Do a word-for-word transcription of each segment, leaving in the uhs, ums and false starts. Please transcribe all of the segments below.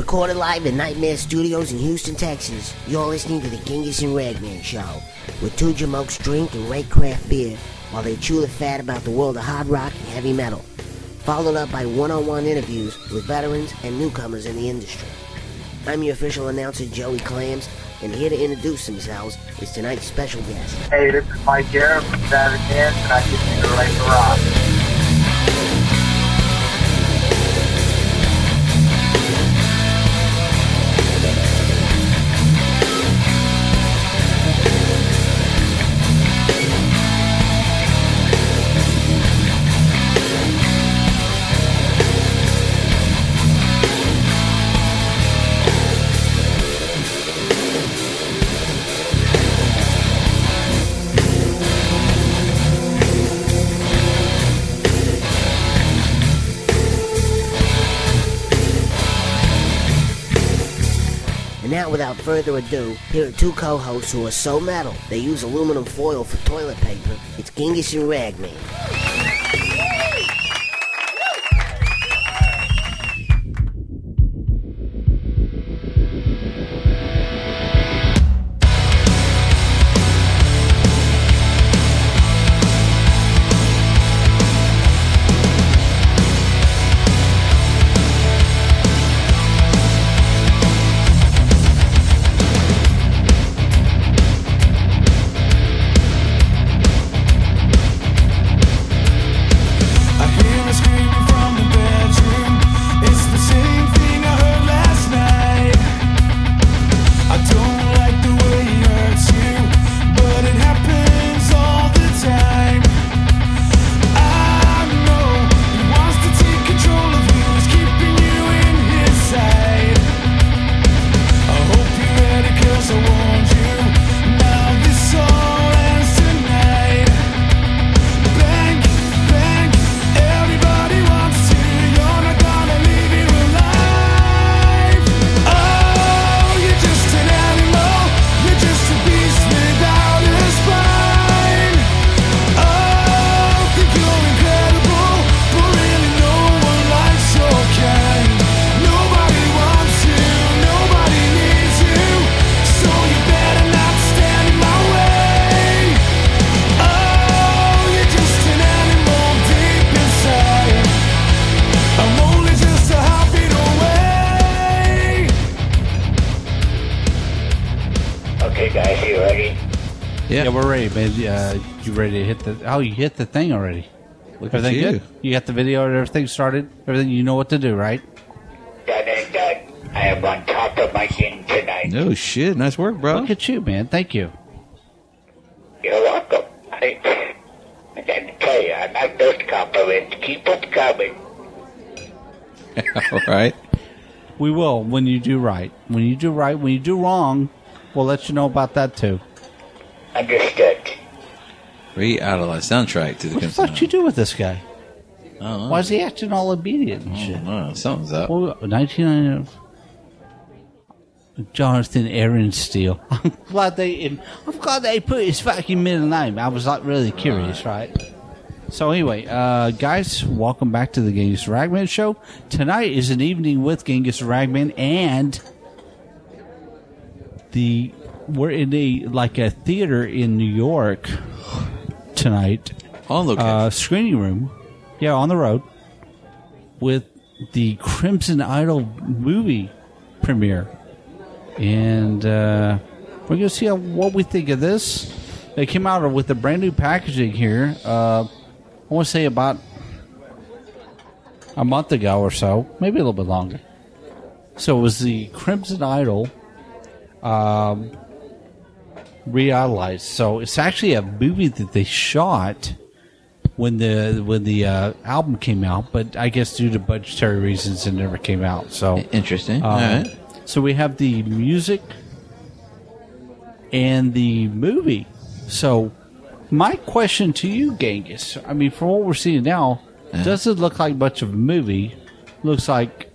Recorded live at Nightmare Studios in Houston, Texas, you're listening to the Genghis and Ragman Show, where two jamokes drink and rate craft beer while they chew the fat about the world of hard rock and heavy metal, followed up by one-on-one interviews with veterans and newcomers in the industry. I'm your official announcer, Joey Clams, and here to introduce themselves is tonight's special guest. Hey, this is Mike Garrett from Savage Hands, and I get you to relate to rock. And now, without further ado, here are two co-hosts who are so metal they use aluminum foil for toilet paper. It's Genghis and Ragman. Yeah, we're ready, man. Uh, you ready to hit the... Oh, you hit the thing already. Look everything at you. good? You got the video and everything started? Everything, you know what to do, right? Done and done. I am on top of my game tonight. No shit. Nice work, bro. Look at you, man. Thank you. You're welcome. I, I gotta tell you, I like those compliments. Keep them coming. All right. We will when you do right. When you do right, when you do wrong, we'll let you know about that, too. Understood. Re-idolize soundtrack to the What the fuck you do with this guy? I don't know. Why is he acting all obedient and shit? I don't know. Something's up. Well, nineteen ninety Jonathan Aaron Steele. I'm glad they. I'm glad they put his fucking middle name. I was like really curious, right? right? So anyway, uh, guys, welcome back to the Genghis Ragman Show. Tonight is an evening with Genghis Ragman, and the we're in a like a theater in New York tonight. On location. Uh, screening room. Yeah, on the road with the Crimson Idol movie premiere. And uh, we're going to see how, what we think of this. They came out with a brand new packaging here, uh, I want to say about a month ago or so, maybe a little bit longer. So it was the Crimson Idol um, re-idolized. So it's actually a movie that they shot when the when the uh, album came out, but I guess due to budgetary reasons, it never came out. So interesting. Um, All right. So we have the music and the movie. So my question to you, Genghis, I mean, from what we're seeing now, uh-huh. does it look like much of a movie? Looks like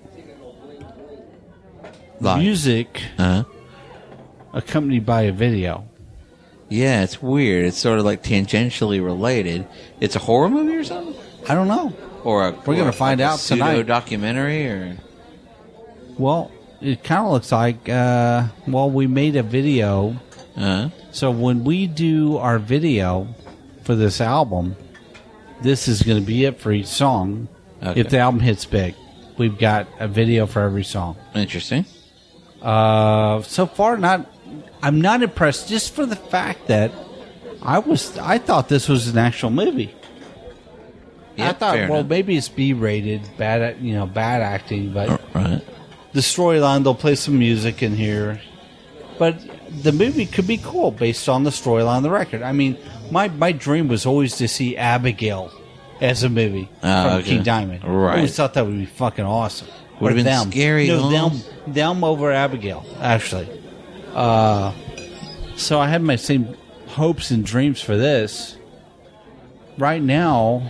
Live. music uh-huh. accompanied by a video. Yeah, it's weird. It's sort of like tangentially related. It's a horror movie or something? I don't know. Or a, We're going to find like out a pseudo tonight. documentary or Well, it kind of looks like, uh, well, we made a video. Uh-huh. So when we do our video for this album, this is going to be it for each song. Okay. If the album hits big, we've got a video for every song. Interesting. Uh, so far, not. I'm not impressed, just for the fact that I was. I thought this was an actual movie. Yeah, I thought, fair well, enough. maybe it's B-rated, bad, you know, bad acting, but Right. the storyline, they'll play some music in here. But the movie could be cool based on the storyline of the record. I mean, my, my dream was always to see Abigail as a movie Oh, from okay. King Diamond. Right. I always thought that would be fucking awesome. Would've Or been them. scary, No, them, almost. them over Abigail, actually. Uh, so I had my same hopes and dreams for this. Right now,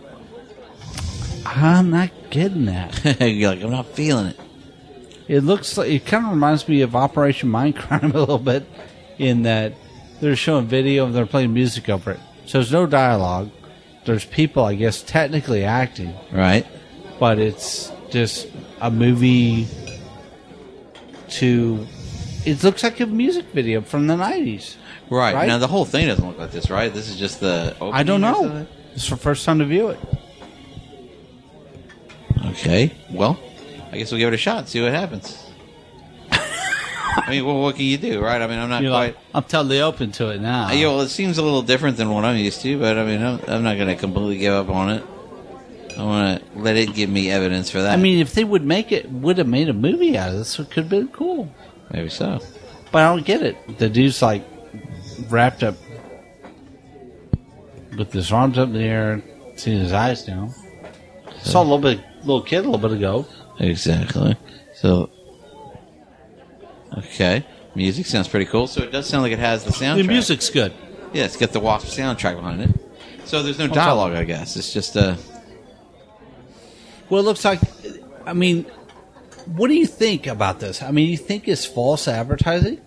I'm not getting that. You're like, I'm not feeling it. It looks like it kind of reminds me of Operation Mindcrime a little bit, in that they're showing video and they're playing music over it. So there's no dialogue. There's people, I guess, technically acting, Right. but it's just a movie to. It looks like a music video from the nineties. Right. Right? Now, the whole thing doesn't look like this, right? This is just the opening I don't or know. something? It's the first time to view it. Okay. Well, I guess we'll give it a shot, see what happens. I mean, well, what can you do, right? I mean, I'm not You're quite... like, I'm totally open to it now. Uh, yeah, well, it seems a little different than what I'm used to, but I mean, I'm, I'm not going to completely give up on it. I want to let it give me evidence for that. I mean, if they would make it, would have made a movie out of this, it could have been cool. maybe so. But I don't get it. The dude's like wrapped up with his arms up in the air, seeing his eyes down. Saw a little bit, little kid a little bit ago. Exactly. So, okay, music sounds pretty cool. So it does sound like it has the soundtrack. The music's good. Yeah, it's got the Wasp soundtrack behind it. So there's no What's dialogue, up? I guess. It's just uh Well, it looks like. I mean, what do you think about this? I mean, you think it's false advertising?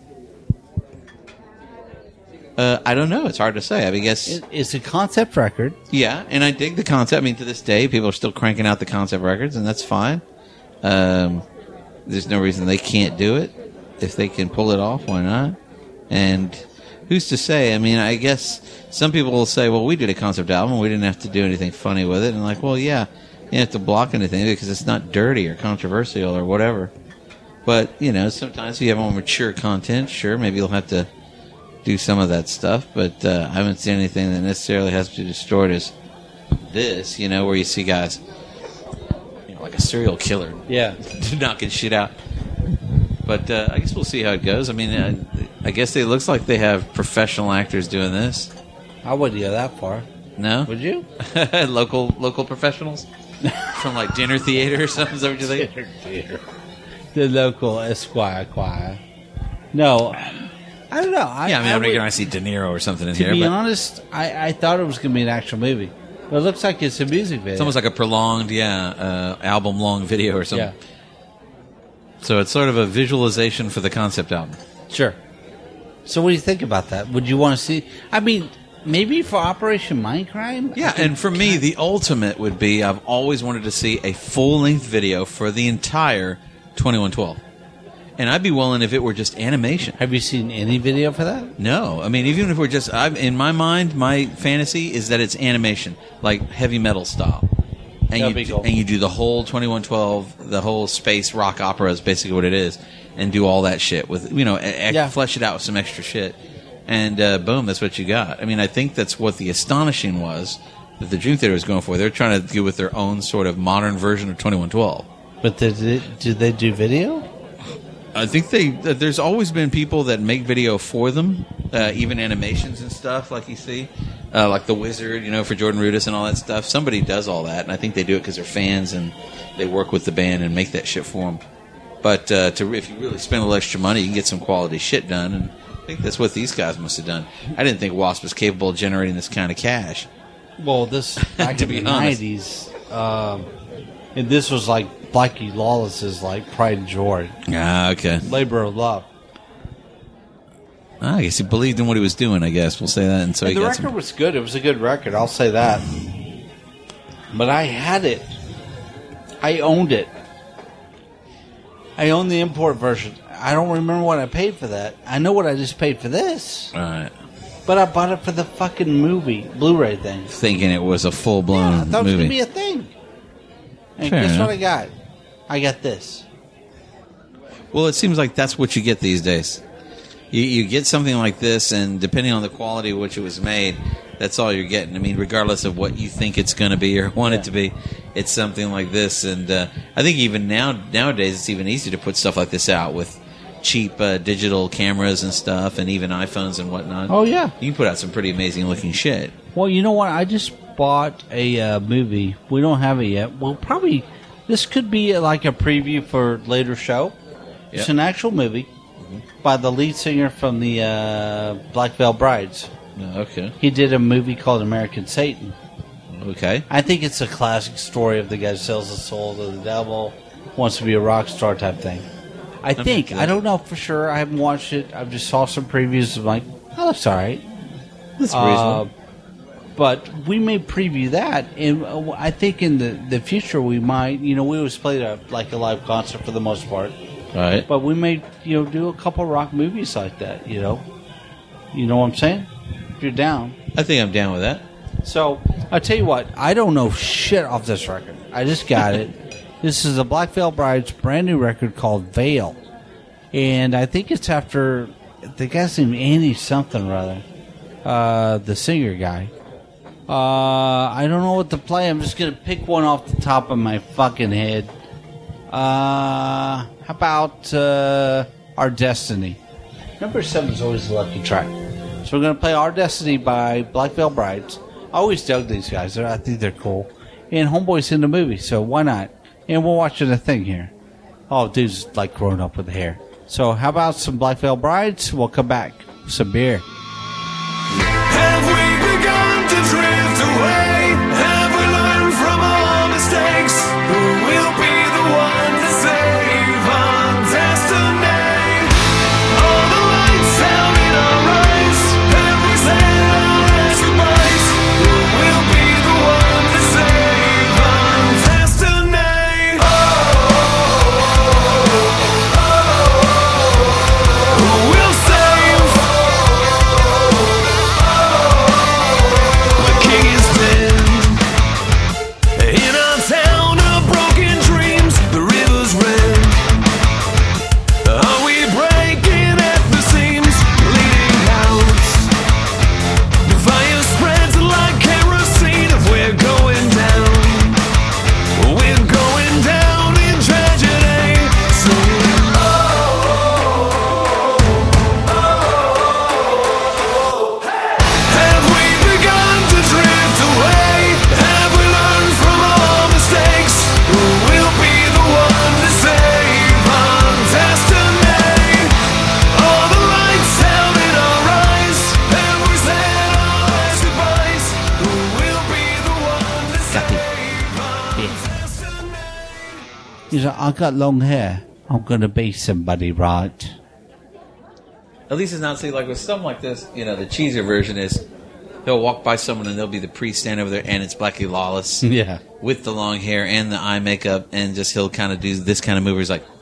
Uh, I don't know. It's hard to say. I mean, I guess, It, it's a concept record. yeah, and I dig the concept. I mean, to this day, people are still cranking out the concept records, and that's fine. Um, there's no reason they can't do it. If they can pull it off, why not? And who's to say? I mean, I guess some people will say, well, we did a concept album. We didn't have to do anything funny with it. And like, well, yeah, you don't have to block anything because it's not dirty or controversial or whatever. But, you know, sometimes if you have more mature content, sure, maybe you'll have to do some of that stuff, but uh, I haven't seen anything that necessarily has to be destroyed as this, you know, where you see guys, you know, like a serial killer, Yeah. knocking shit out. But uh, I guess we'll see how it goes. I mean, uh, I guess it looks like they have professional actors doing this. I wouldn't go that far. No, Would you? local local professionals from like dinner theater or something. Is that what you think? The local Esquire choir. No, I don't know. I, Yeah, I mean, I'm would- not going to see De Niro or something in To here, be but honest, I, I thought it was going to be an actual movie. But it looks like it's a music video. it's almost like a prolonged, yeah, uh, album long video or something. Yeah, So it's sort of a visualization for the concept album. sure. So what do you think about that? Would you want to see... I mean, maybe for Operation Mindcrime? Yeah, and for me, the ultimate would be I've always wanted to see a full-length video for the entire twenty-one twelve. And I'd be willing if it were just animation. Have you seen any video for that? No, I mean, even if we're just... I've, in my mind, my fantasy is that it's animation, like heavy metal style. And That'd you, be cool. and you do the whole twenty-one twelve, the whole space rock opera is basically what it is, and do all that shit with, you know, e- Yeah. flesh it out with some extra shit. And uh, boom, that's what you got. I mean, I think that's what the astonishing was that the Dream Theater was going for. They're trying to do with their own sort of modern version of twenty-one twelve. But did, it, did they do video? I think they. uh, There's always been people that make video for them, uh, even animations and stuff, like you see, uh, like the Wizard, you know, for Jordan Rudess and all that stuff. Somebody does all that, and I think they do it because they're fans and they work with the band and make that shit for them. But uh, to if you really spend a little extra money, you can get some quality shit done, and I think that's what these guys must have done. I didn't think Wasp was capable of generating this kind of cash. Well, this back To in be the honest. nineties, um, and this was like Blackie Lawless's like Pride and Joy, Ah, okay. Labor of Love. Ah, I guess he believed in what he was doing. I guess we'll say that, and so And he the got record some. was good. It was a good record. I'll say that. But I had it. I owned it. I own the import version. I don't remember what I paid for that. I know what I just paid for this. All right. But I bought it for the fucking movie, Blu-ray thing. Thinking it was a full-blown Yeah, I thought movie. it was going to be a thing. And Fair guess enough. what I got? I got this. Well, it seems like that's what you get these days. You, you get something like this, and depending on the quality of which it was made, that's all you're getting. I mean, regardless of what you think it's going to be or want Yeah. it to be, it's something like this. And uh, I think even now nowadays, it's even easier to put stuff like this out with cheap uh, digital cameras and stuff, and even iPhones and whatnot. Oh, yeah. You can put out some pretty amazing looking shit. Well, you know what? I just bought a uh, movie. We don't have it yet. Well, probably this could be uh, like a preview for later show. It's Yep. an actual movie by the lead singer from the uh, Black Veil Brides. Oh, okay. He did a movie called American Satan. Okay. I think it's a classic story of the guy who sells his soul to the devil, wants to be a rock star type thing. I think. I don't know for sure. I haven't watched it. I just saw some previews. I'm like, that looks all right. That's Uh, reasonable. but we may preview that, and uh, I think in the, the future we might, you know, we always play a, like a live concert for the most part, Right. but we may, you know, do a couple rock movies like that, you know, you know what I'm saying? If you're down. I think I'm down with that. So I'll tell you what, I don't know shit off this record. I just got it. This is a Black Veil Bride's brand new record called Veil, and I think it's after the guy's name Andy something or other, uh, the singer guy. Uh, I don't know what to play. I'm just gonna pick one off the top of my fucking head. Uh, how about uh, Our Destiny? Number seven is always the lucky track. So we're gonna play Our Destiny by Black Veil Brides. I always dug these guys. They're, I think they're cool. And Homeboy's in the movie, so why not? And we're watching a thing here. Oh, dude's like grown up with hair. So how about some Black Veil Brides? We'll come back with some beer. Have we begun to drift away? Have we learned from our mistakes? Who will be the one to save our destiny? All the lights out in our eyes. Have we said our last goodbyes? Who will be the one to save our destiny? Oh, oh, oh, who will save? The king is dead. In our town of broken dreams, the river's red. Are we breaking at the seams, bleeding out? The fire spreads like kerosene if we're going down. We're going down in tragedy. Singing, oh, oh, oh, hey. Have we begun to drift away? Have we learned from our mistakes? Who will be the one to save our destiny? All the lights out in our eyes. Have we said our last goodbyes? Who will be the one to save our destiny? He's like, I got long hair. I'm gonna be somebody, right? At least it's not, see, like with something like this, you know, the cheesier version is they'll walk by someone and there'll be the priest standing over there and it's Blackie Lawless Yeah. with the long hair and the eye makeup, and just he'll kind of do this kind of move where he's like,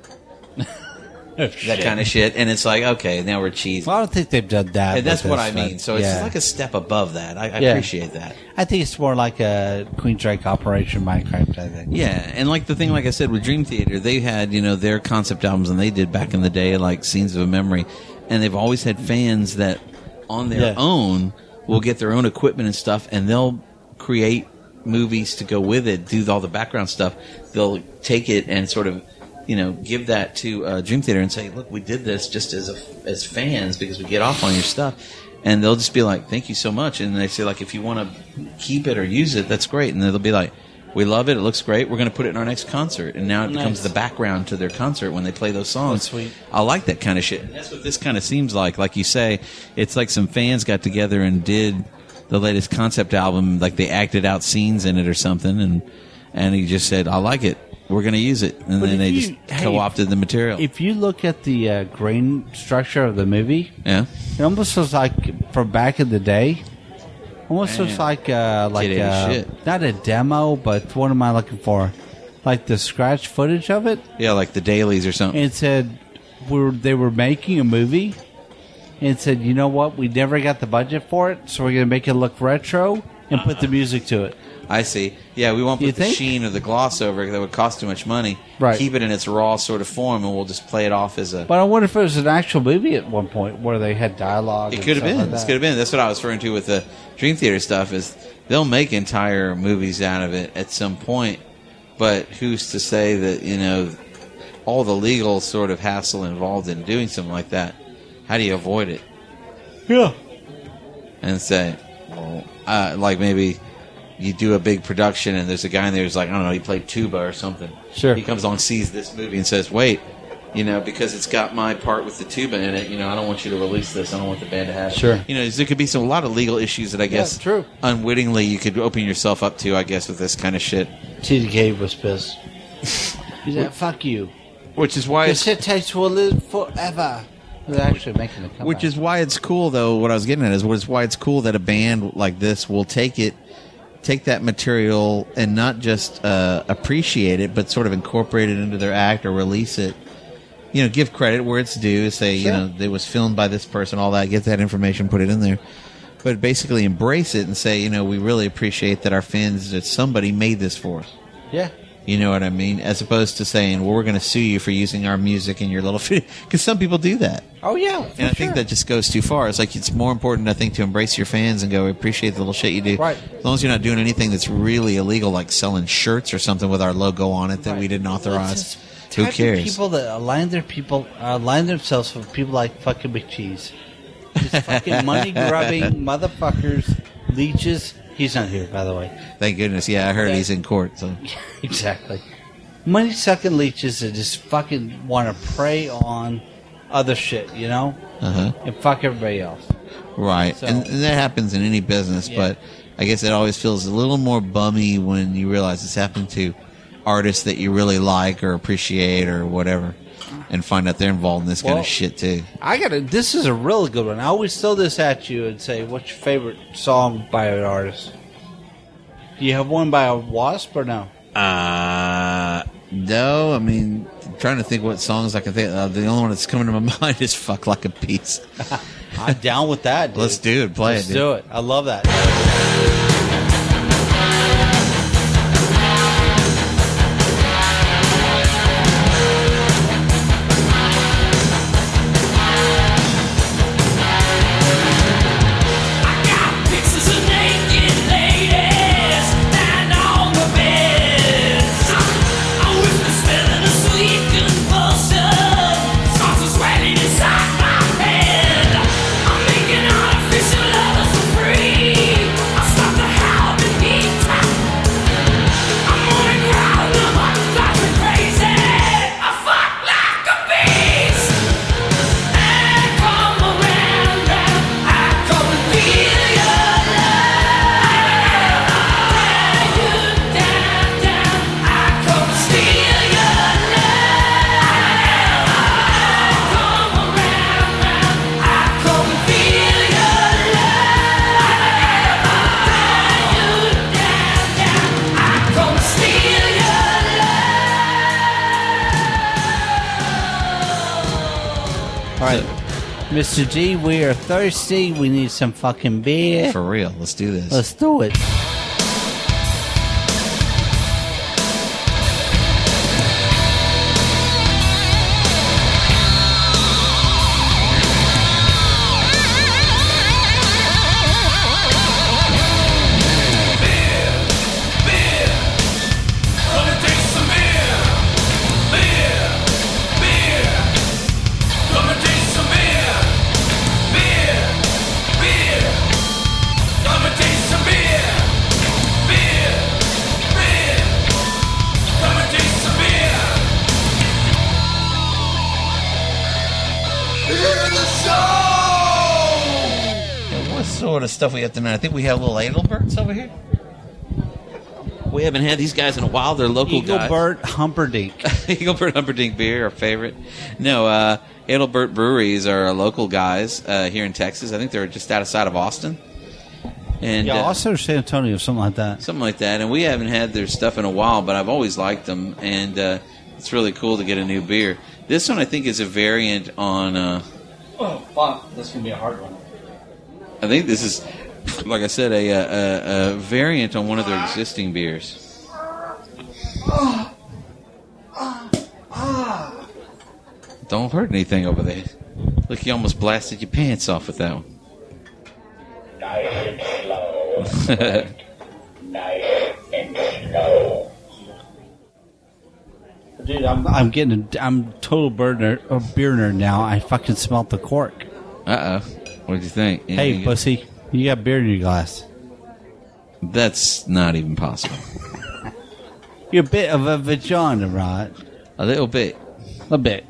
that kind of shit. And it's like, okay, now we're cheesy. Well, I don't think they've done that. And that's with what this, I mean. but So it's yeah. just like a step above that. I, I Yeah. appreciate that. I think it's more like a Queen Drake Operation Minecraft, I think. Yeah, and like the thing, like I said, with Dream Theater, they had, you know, their concept albums, and they did back in the day, like Scenes of a Memory, and they've always had fans that, on their Yeah. own, will get their own equipment and stuff, and they'll create movies to go with it, do all the background stuff. They'll take it and sort of, you know, give that to uh, Dream Theater and say, look, we did this just as a, as fans because we get off on your stuff. And they'll just be like, thank you so much. And they say, like, if you want to keep it or use it, that's great. And they'll be like, we love it. It looks great. We're going to put it in our next concert. And now it becomes Nice. the background to their concert when they play those songs. That's sweet. I like that kind of shit. And that's what this kind of seems like. Like you say, it's like some fans got together and did the latest concept album. Like they acted out scenes in it or something. And, and he just said, I like it. We're going to use it. And But then if they you- just hey, co-opted the material. If you look at the uh, grain structure of the movie, yeah. it almost looks like from back in the day. Almost looks Man. like uh, like Kid-80 uh, shit. not a demo, but what am I looking for? like the scratch footage of it. Yeah, like the dailies or something. And it said we're, they were making a movie. And it said, you know what? We never got the budget for it, so we're going to make it look retro and put the music to it. I see. Yeah, we won't You put the think? sheen or the gloss over it. That would cost too much money. Right. Keep it in its raw sort of form, and we'll just play it off as a... But I wonder if it was an actual movie at one point where they had dialogue. It and could have stuff been. like This that. could have been. That's what I was referring to with the Dream Theater stuff. Is they'll make entire movies out of it at some point, but who's to say that you know all the legal sort of hassle involved in doing something like that? How do you avoid it? Yeah. And say, well, uh, like maybe you do a big production and there's a guy in there who's like, I don't know, he played tuba or something. Sure. He comes on, sees this movie and says, wait, you know, because it's got my part with the tuba in it, you know, I don't want you to release this. I don't want the band to have it. Sure. You know, there could be some, a lot of legal issues that I guess true. unwittingly you could open yourself up to, I guess, with this kind of shit. T D K was pissed. He's like, fuck you. Which is why The it's... shit tapes will live forever. They're actually making a comeback. Which is why it's cool, though. What I was getting at is, is why it's cool that a band like this will take it, take that material, and not just uh, appreciate it, but sort of incorporate it into their act or release it. You know, give credit where it's due. Say, Sure. you know, it was filmed by this person, all that. Get that information, put it in there, but basically embrace it and say, you know, we really appreciate that our fans, that somebody made this for us. Yeah. You know what I mean? As opposed to saying, well, we're going to sue you for using our music in your little video. Because some people do that. Oh, yeah. And I think that just goes too far. It's like it's more important, I think, to embrace your fans and go appreciate the little shit you do. Right. As long as you're not doing anything that's really illegal, like selling shirts or something with our logo on it that Right. we didn't authorize. Well, it's Who type of cares? People that align their people uh, align themselves with people like fucking McCheese. Just fucking money grubbing motherfuckers, leeches. He's not here, by the way. Thank goodness. Yeah, I heard Yeah. he's in court. So Exactly. Money sucking leeches that just fucking want to prey on other shit, you know, uh-huh. and fuck everybody else. Right. So- and, and that happens in any business, Yeah. but I guess it always feels a little more bummy when you realize it's happened to artists that you really like or appreciate or whatever, and find out they're involved in this kind Well, of shit too. I gotta. This is a really good one. I always throw this at you and say, "What's your favorite song by an artist?" Do you have one by a Wasp or no? Uh, no, I mean, I'm trying to think what songs I can think. Uh, the only one that's coming to my mind is "Fuck Like a Piece." I'm down with that. Dude. Let's do it. Play Let's it. Dude. do it. I love that. I got pictures of naked ladies lying on the beds. I'm with the smelling of sweet convulsion. Starts to swelling inside my head. I'm making artificial lovers for free. I stop the howl and beat. I'm gonna crowd them up, drive me crazy. I fuck like a beast. I come around, round, I come and feel your love. Tear you down, down, I come and steal your love. I come around, round, I come and feel your love. Tear you down, down, I come and steal your love. All right, Mister G, we are thirsty. We need some fucking beer. For real, let's do this. Let's do it. Come and taste some beer, beer, beer. Come and taste some beer, beer, beer. Come and taste some beer, beer, beer. Come and taste some beer. Hear the show. What sort of stuff we have tonight? I think we have little Adelberts over here. We haven't had these guys in a while. They're local guys. Eaglebert Humperdinck. Eaglebert Humperdinck beer, our favorite. No, uh, Adelbert Breweries are local guys uh, here in Texas. I think they're just outside of Austin. And Yeah, uh, also San Antonio, something like that. something like that. And we haven't had their stuff in a while, but I've always liked them, and uh, it's really cool to get a new beer. This one I think is a variant on. Uh, Oh, fuck. That's going to be a hard one. I think this is, like I said, a, a, a variant on one of their existing beers. Don't hurt anything over there. Look, you almost blasted your pants off with that one. Nice and slow. Nice and slow. Dude, I'm, I'm getting a, I'm a total burner, a beer nerd now. I fucking smelt the cork. Uh oh. What did you think? Hey, Anything- pussy, you got beer in your glass. That's not even possible. You're a bit of a vagina, right? A little bit. A bit.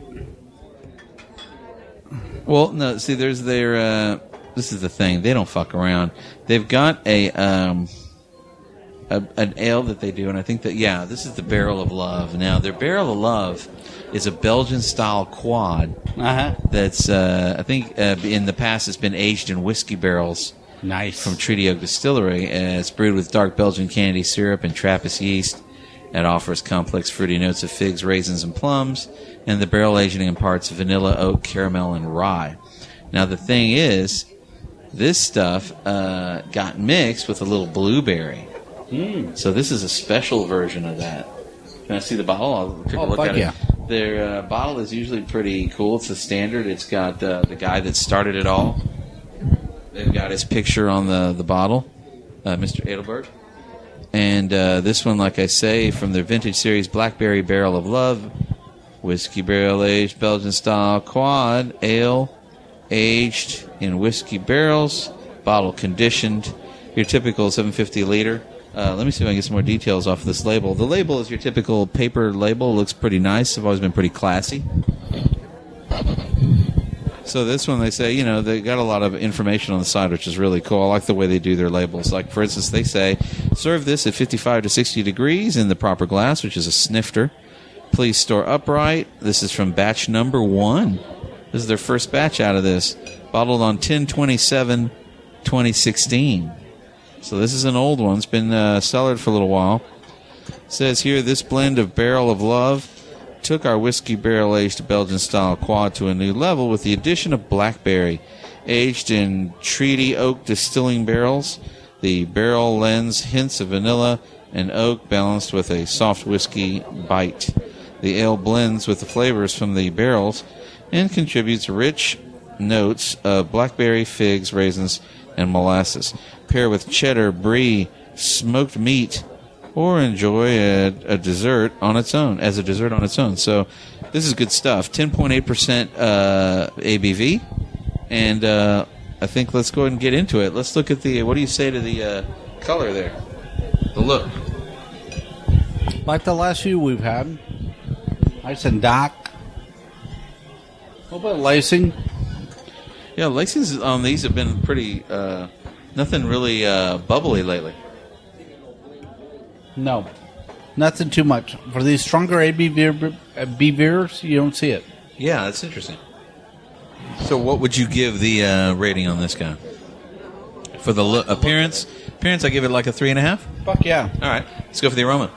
Well, no. See, there's their. Uh, this is the thing. They don't fuck around. They've got a um, a, an ale that they do, and I think that yeah, this is the Barrel of Love. Now, their Barrel of Love is a Belgian style quad Uh-huh. that's uh, I think uh, in the past it's been aged in whiskey barrels Nice. from Treaty Oak Distillery. Uh, it's brewed with dark Belgian candy syrup and Trappist yeast. It offers complex fruity notes of figs, raisins, and plums, and the barrel aging imparts vanilla, oak, caramel, and rye. Now, the thing is, this stuff uh, got mixed with a little blueberry. Mm. So this is a special version of that. Can I see the bottle? I'll take Oh, a look fuck at it. yeah. Their uh, bottle is usually pretty cool. It's a standard. It's got uh, the guy that started it all. They've got his picture on the, the bottle, uh, Mister Edelberg. And uh, this one, like I say, from their vintage series, Blackberry Barrel of Love, whiskey barrel aged Belgian style quad ale, aged in whiskey barrels, bottle conditioned, your typical seven hundred fifty liter. Uh, let me see if I can get some more details off of this label. The label is your typical paper label. It looks pretty nice. I've always been pretty classy. So this one, they say, you know, they got a lot of information on the side, which is really cool. I like the way they do their labels. Like, for instance, they say, serve this at fifty-five to sixty degrees in the proper glass, which is a snifter. Please store upright. This is from batch number one. This is their first batch out of this. Bottled on ten twenty-seven twenty sixteen. So this is an old one. It's been uh, cellared for a little while. It says here, this blend of Barrel of Love took our whiskey barrel-aged Belgian-style quad to a new level with the addition of blackberry. Aged in Treaty Oak distilling barrels, the barrel lends hints of vanilla and oak balanced with a soft whiskey bite. The ale blends with the flavors from the barrels and contributes rich notes of blackberry, figs, raisins, and molasses. Pair with cheddar, brie, smoked meat, or enjoy a, a dessert on its own, as a dessert on its own. So this is good stuff. ten point eight percent uh, A B V. And uh, I think let's go ahead and get into it. Let's look at the, what do you say to the uh, color there? The look. Like the last few we've had. Nice and dark. A little bit of lacing. Yeah, lacings on these have been pretty, uh, nothing really uh, bubbly lately. No. Nothing too much. For these stronger A B V beers, you don't see it. Yeah, that's interesting. So what would you give the uh, rating on this guy? For the lo- appearance? Appearance, I give it like a three and a half. Fuck yeah. All right, let's go for the aroma.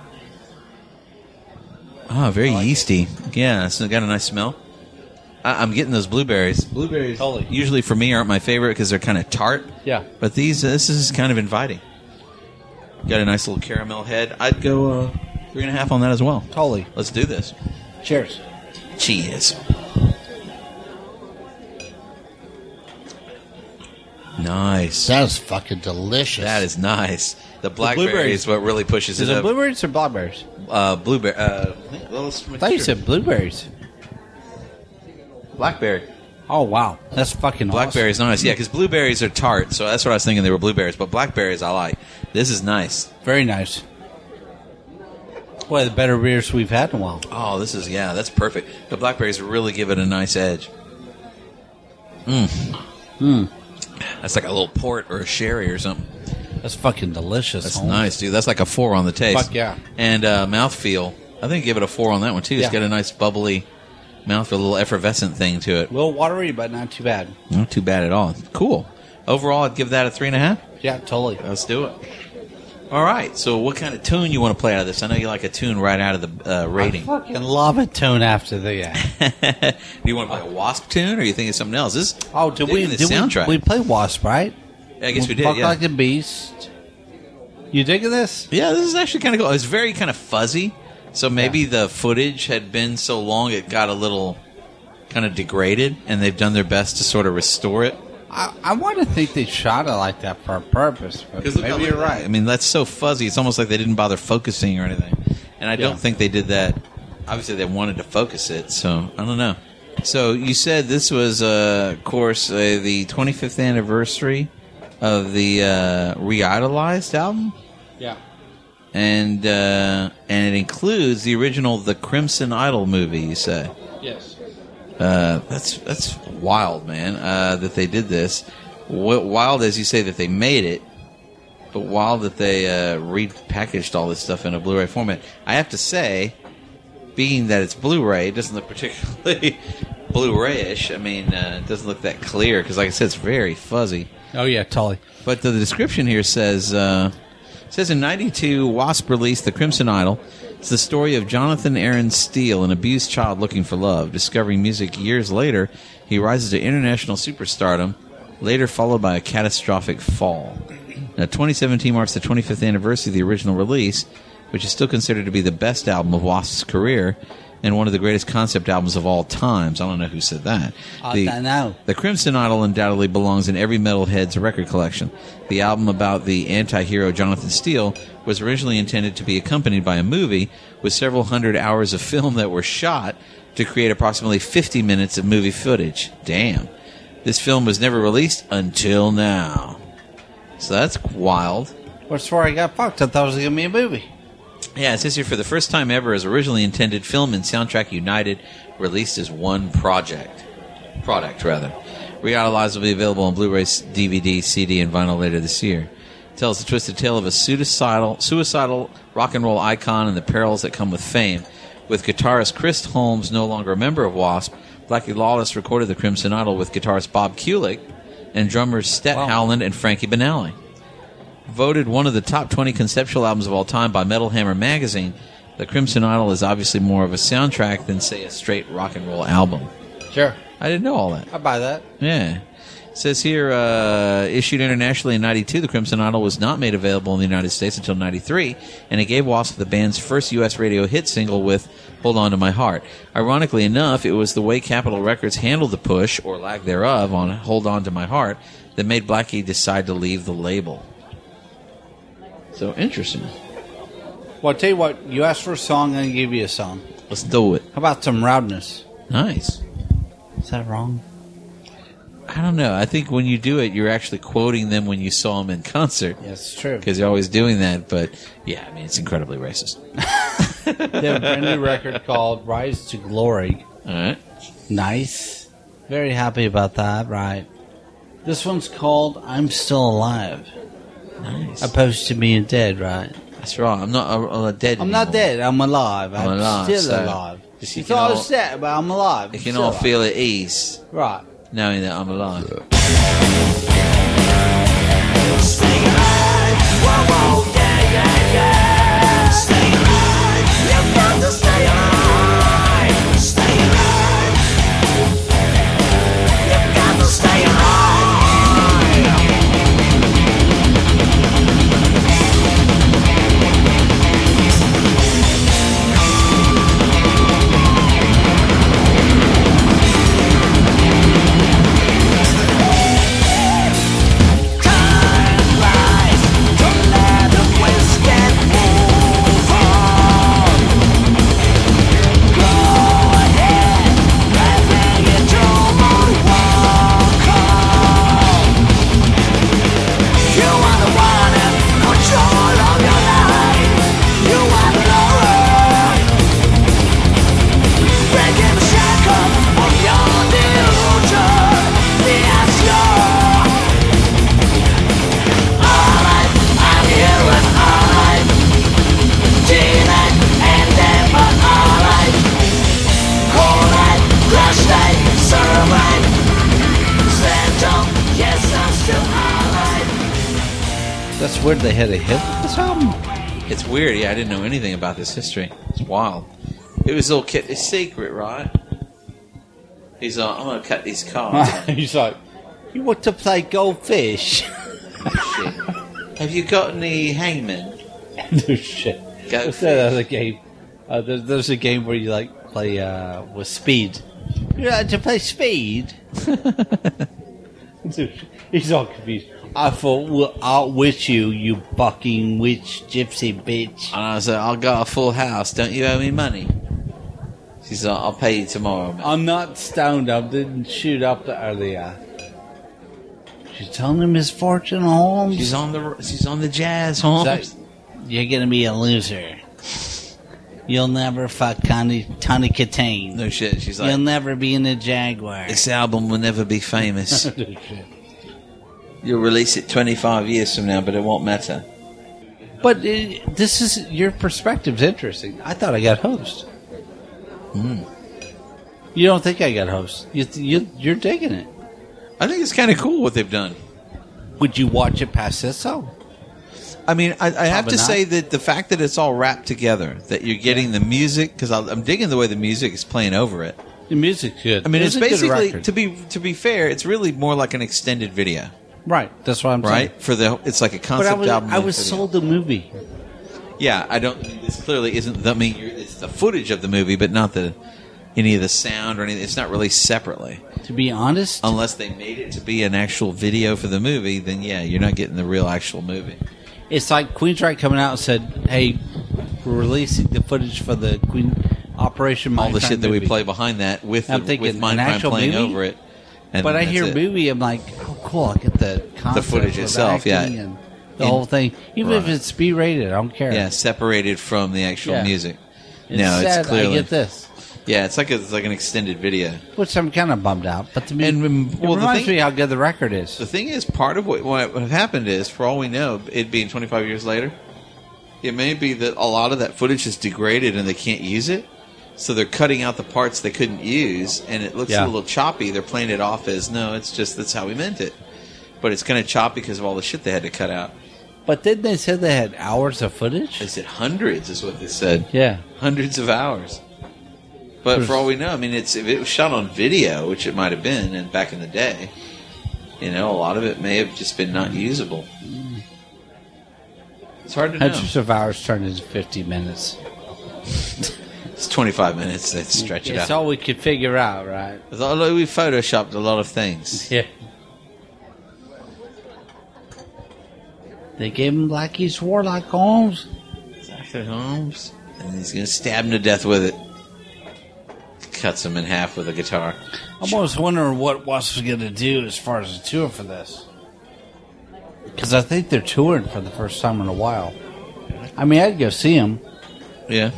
Ah, very yeasty. Yeah, it's got a nice smell. I- I'm getting those blueberries. Blueberries, Totally. usually for me, aren't my favorite because they're kind of tart. Yeah. But these, uh, this is kind of inviting. Got a nice little caramel head. I'd go uh, three and a half on that as well. Totally. Let's do this. Cheers. Cheers. Nice. That is fucking delicious. That is nice. The blackberry blueberries. is what really pushes Is it it up. blueberries or blackberries? Uh, blueberry. Uh, well, let's I thought you said blueberries. blackberry. Oh, wow. That's fucking Blackberry is nice. Yeah, because blueberries are tart, so that's what I was thinking they were blueberries. But blackberries I like. This is nice. awesome. Very nice. One of the better beers we've had in a while. Oh, this is, yeah, that's perfect. The blackberries really give it a nice edge. Mmm. Mm. That's like a little port or a sherry or something. That's fucking delicious. That's Holmes. nice, dude. That's like a four on the taste. Fuck yeah. And uh, mouthfeel, I think give it a four on that one, too. It's Yeah. got a nice bubbly mouthfeel, a little effervescent thing to it. A little watery, but not too bad. Not too bad at all. Cool. Overall, I'd give that a three and a half. Yeah, totally. Let's do it. All right. So, what kind of tune you want to play out of this? I know you like a tune right out of the uh, rating. I fucking love a tune after the end. Do you want to play a Wasp tune, or you think it's something else? This Oh, did we? the Did soundtrack. we? We play Wasp, right? I guess we did. Fuck Yeah. Like a Beast. You digging this? Yeah, this is actually kind of cool. It's very kind of fuzzy. So maybe Yeah. the footage had been so long it got a little kind of degraded, and they've done their best to sort of restore it. I, I want to think they shot it like that for a purpose, but Because maybe you're right. I mean, that's so fuzzy. It's almost like they didn't bother focusing or anything. And I Yeah. don't think they did that. Obviously, they wanted to focus it, so I don't know. So you said this was, uh, of course, uh, the twenty-fifth anniversary of the uh, Re-Idolized album, Yeah. and uh, and it includes the original The Crimson Idol movie. You say Yes. uh, that's that's wild, man. Uh, that they did this. W- wild, as you say, that they made it. But wild that they uh, repackaged all this stuff in a Blu-ray format. I have to say, being that it's Blu-ray, it doesn't look particularly Blu-ray-ish. I mean, uh, it doesn't look that clear because, like I said, it's very fuzzy. Oh yeah, totally. But the, the description here says, uh, says in ninety-two, Wasp released The Crimson Idol. It's the story of Jonathan Aaron Steele, an abused child looking for love. Discovering music years later, he rises to international superstardom, later followed by a catastrophic fall. Now, twenty seventeen marks the twenty-fifth anniversary of the original release, which is still considered to be the best album of Wasp's career and one of the greatest concept albums of all times. I don't know who said that. I The- don't know. The Crimson Idol undoubtedly belongs in every metalhead's record collection. The album about the anti-hero Jonathan Steele was originally intended to be accompanied by a movie with several hundred hours of film that were shot to create approximately fifty minutes of movie footage. Damn. This film was never released until now. So that's wild. What's where I got fucked? I thought it was going to be a movie. Yeah, it says here, for the first time ever, as originally intended, film and soundtrack united, released as one project. Product, rather. Re-Idolized will be available on Blu-ray, D V D, C D, and vinyl later this year. It tells the twisted tale of a suicidal, suicidal rock and roll icon and the perils that come with fame. With guitarist Chris Holmes no longer a member of Wasp, Blackie Lawless recorded The Crimson Idol with guitarist Bob Kulick and drummers Stet Wow. Howland and Frankie Banali. Voted one of the top twenty conceptual albums of all time by Metal Hammer magazine, The Crimson Idol is obviously more of a soundtrack than, say, a straight rock and roll album. Sure. I didn't know all that. I buy that. Yeah. It says here, uh, issued internationally in ninety-two, The Crimson Idol was not made available in the United States until ninety-three, and it gave Wasp the band's first U S radio hit single with Hold On to My Heart. Ironically enough, it was the way Capitol Records handled the push, or lack thereof, on Hold On to My Heart that made Blackie decide to leave the label. So, interesting. Well, I'll tell you what. You asked for a song, I'm going to give you a song. Let's do it. How about some Roudness? Nice. Is that wrong? I don't know. I think when you do it, you're actually quoting them when you saw them in concert. Yes, it's true. Because you're always doing that, but yeah, I mean, it's incredibly racist. They have a brand new record called Rise to Glory. All right. Nice. Very happy about that, right. This one's called I'm Still Alive. Nice. Opposed to being dead, right? That's right. I'm not uh, uh, dead I'm not anymore. dead. I'm alive. I'm, I'm alive, still so alive. just you It's can all all- set, but I'm alive. You I'm can still all alive. feel at ease Right. knowing that I'm alive. Stay alive. Whoa, whoa, yeah, yeah, yeah. Stay alive. You've got to stay alive. Stay alive. You've got to stay alive. weird they had a hit with this album. It's weird. Yeah, I didn't know anything about this history. It's wild. It was all kept a secret, right? He's like, I'm going to cut these cards. He's like, you want to play goldfish? Shit. Have you got any hangman? No shit. Go What's that other game? Uh, there's, there's a game where you like play uh, with speed. You like to play speed? He's all confused. I thought, well, I'll with you, you fucking witch gypsy bitch. And I said, I've got a full house. Don't you owe me money? She's like, I'll pay you tomorrow, man. I'm not stoned. I didn't shoot up the earlier. She's telling him his fortune, Holmes. She's on the she's on the jazz, Holmes. So, you're gonna be a loser. You'll never fuck Tony, Tony Katane. No shit. She's like, You'll never be in a Jaguar. this album will never be famous. You'll release it twenty-five years from now, but it won't matter. But uh, this is your perspective's interesting. I thought I got host. Mm. You don't think I got host? You, you you're digging it. I think it's kind of cool what they've done. Would you watch it past this song? I mean, I, I have to not. say that the fact that it's all wrapped together, that you're getting the music, because I'm digging the way the music is playing over it. The music's good. I mean, It's it's, a good basically record. to be to be fair, it's really more like an extended video, right. That's what I'm right? saying. For the it's like a But concept I was album. I with was video. sold the movie. Yeah, I don't. This clearly isn't. The, I mean, you're, it's the footage of the movie, but not the any of the sound or anything. It's not released separately. To be honest, Unless they made it to be an actual video for the movie, then yeah, you're not getting the real actual movie. it's like Queensryche coming out and said, "Hey, we're releasing the footage for the Queen Operation All the Mindcrime shit that we movie." play behind that with I'm the, thinking, with an Mindcrime actual playing movie? over it. And But I that's hear it. movie, I'm like, oh, cool. I get the concept footage of itself, yeah. acting and the In- whole thing. Even if right. it's B rated, I don't care. Yeah, separated from the actual Yeah. music. Instead, no, it's clearly I get this, yeah, it's like a, it's like an extended video. which I'm kind of bummed out. But to me, And, um, it well, the reminds thing- me how good the record is. The thing is, part of what what what happened is, for all we know, it being twenty-five years later, it may be that a lot of that footage is degraded and they can't use it. So they're cutting out the parts they couldn't use, and it looks Yeah. a little choppy. They're playing it off as, no, it's just that's how we meant it. But it's kind of choppy because of all the shit they had to cut out. But didn't they say they had hours of footage? They said hundreds is what they said. Yeah. Hundreds of hours. But for all we know, I mean, it's if it was shot on video, which it might have been, and back in the day, you know, a lot of it may have just been not usable. It's hard to know. Hundreds of hours turned into fifty minutes. It's twenty-five minutes. They stretch it It's out. all we could figure out, right? Although we photoshopped a lot of things. Yeah. They gave him Blackie's Warlock Holmes. Exactly, Holmes. And he's going to stab him to death with it. Cuts him in half with a guitar. I'm always wondering what Wasp was going to do as far as a tour for this. Because I think they're touring for the first time in a while. I mean, I'd go see them. Yeah.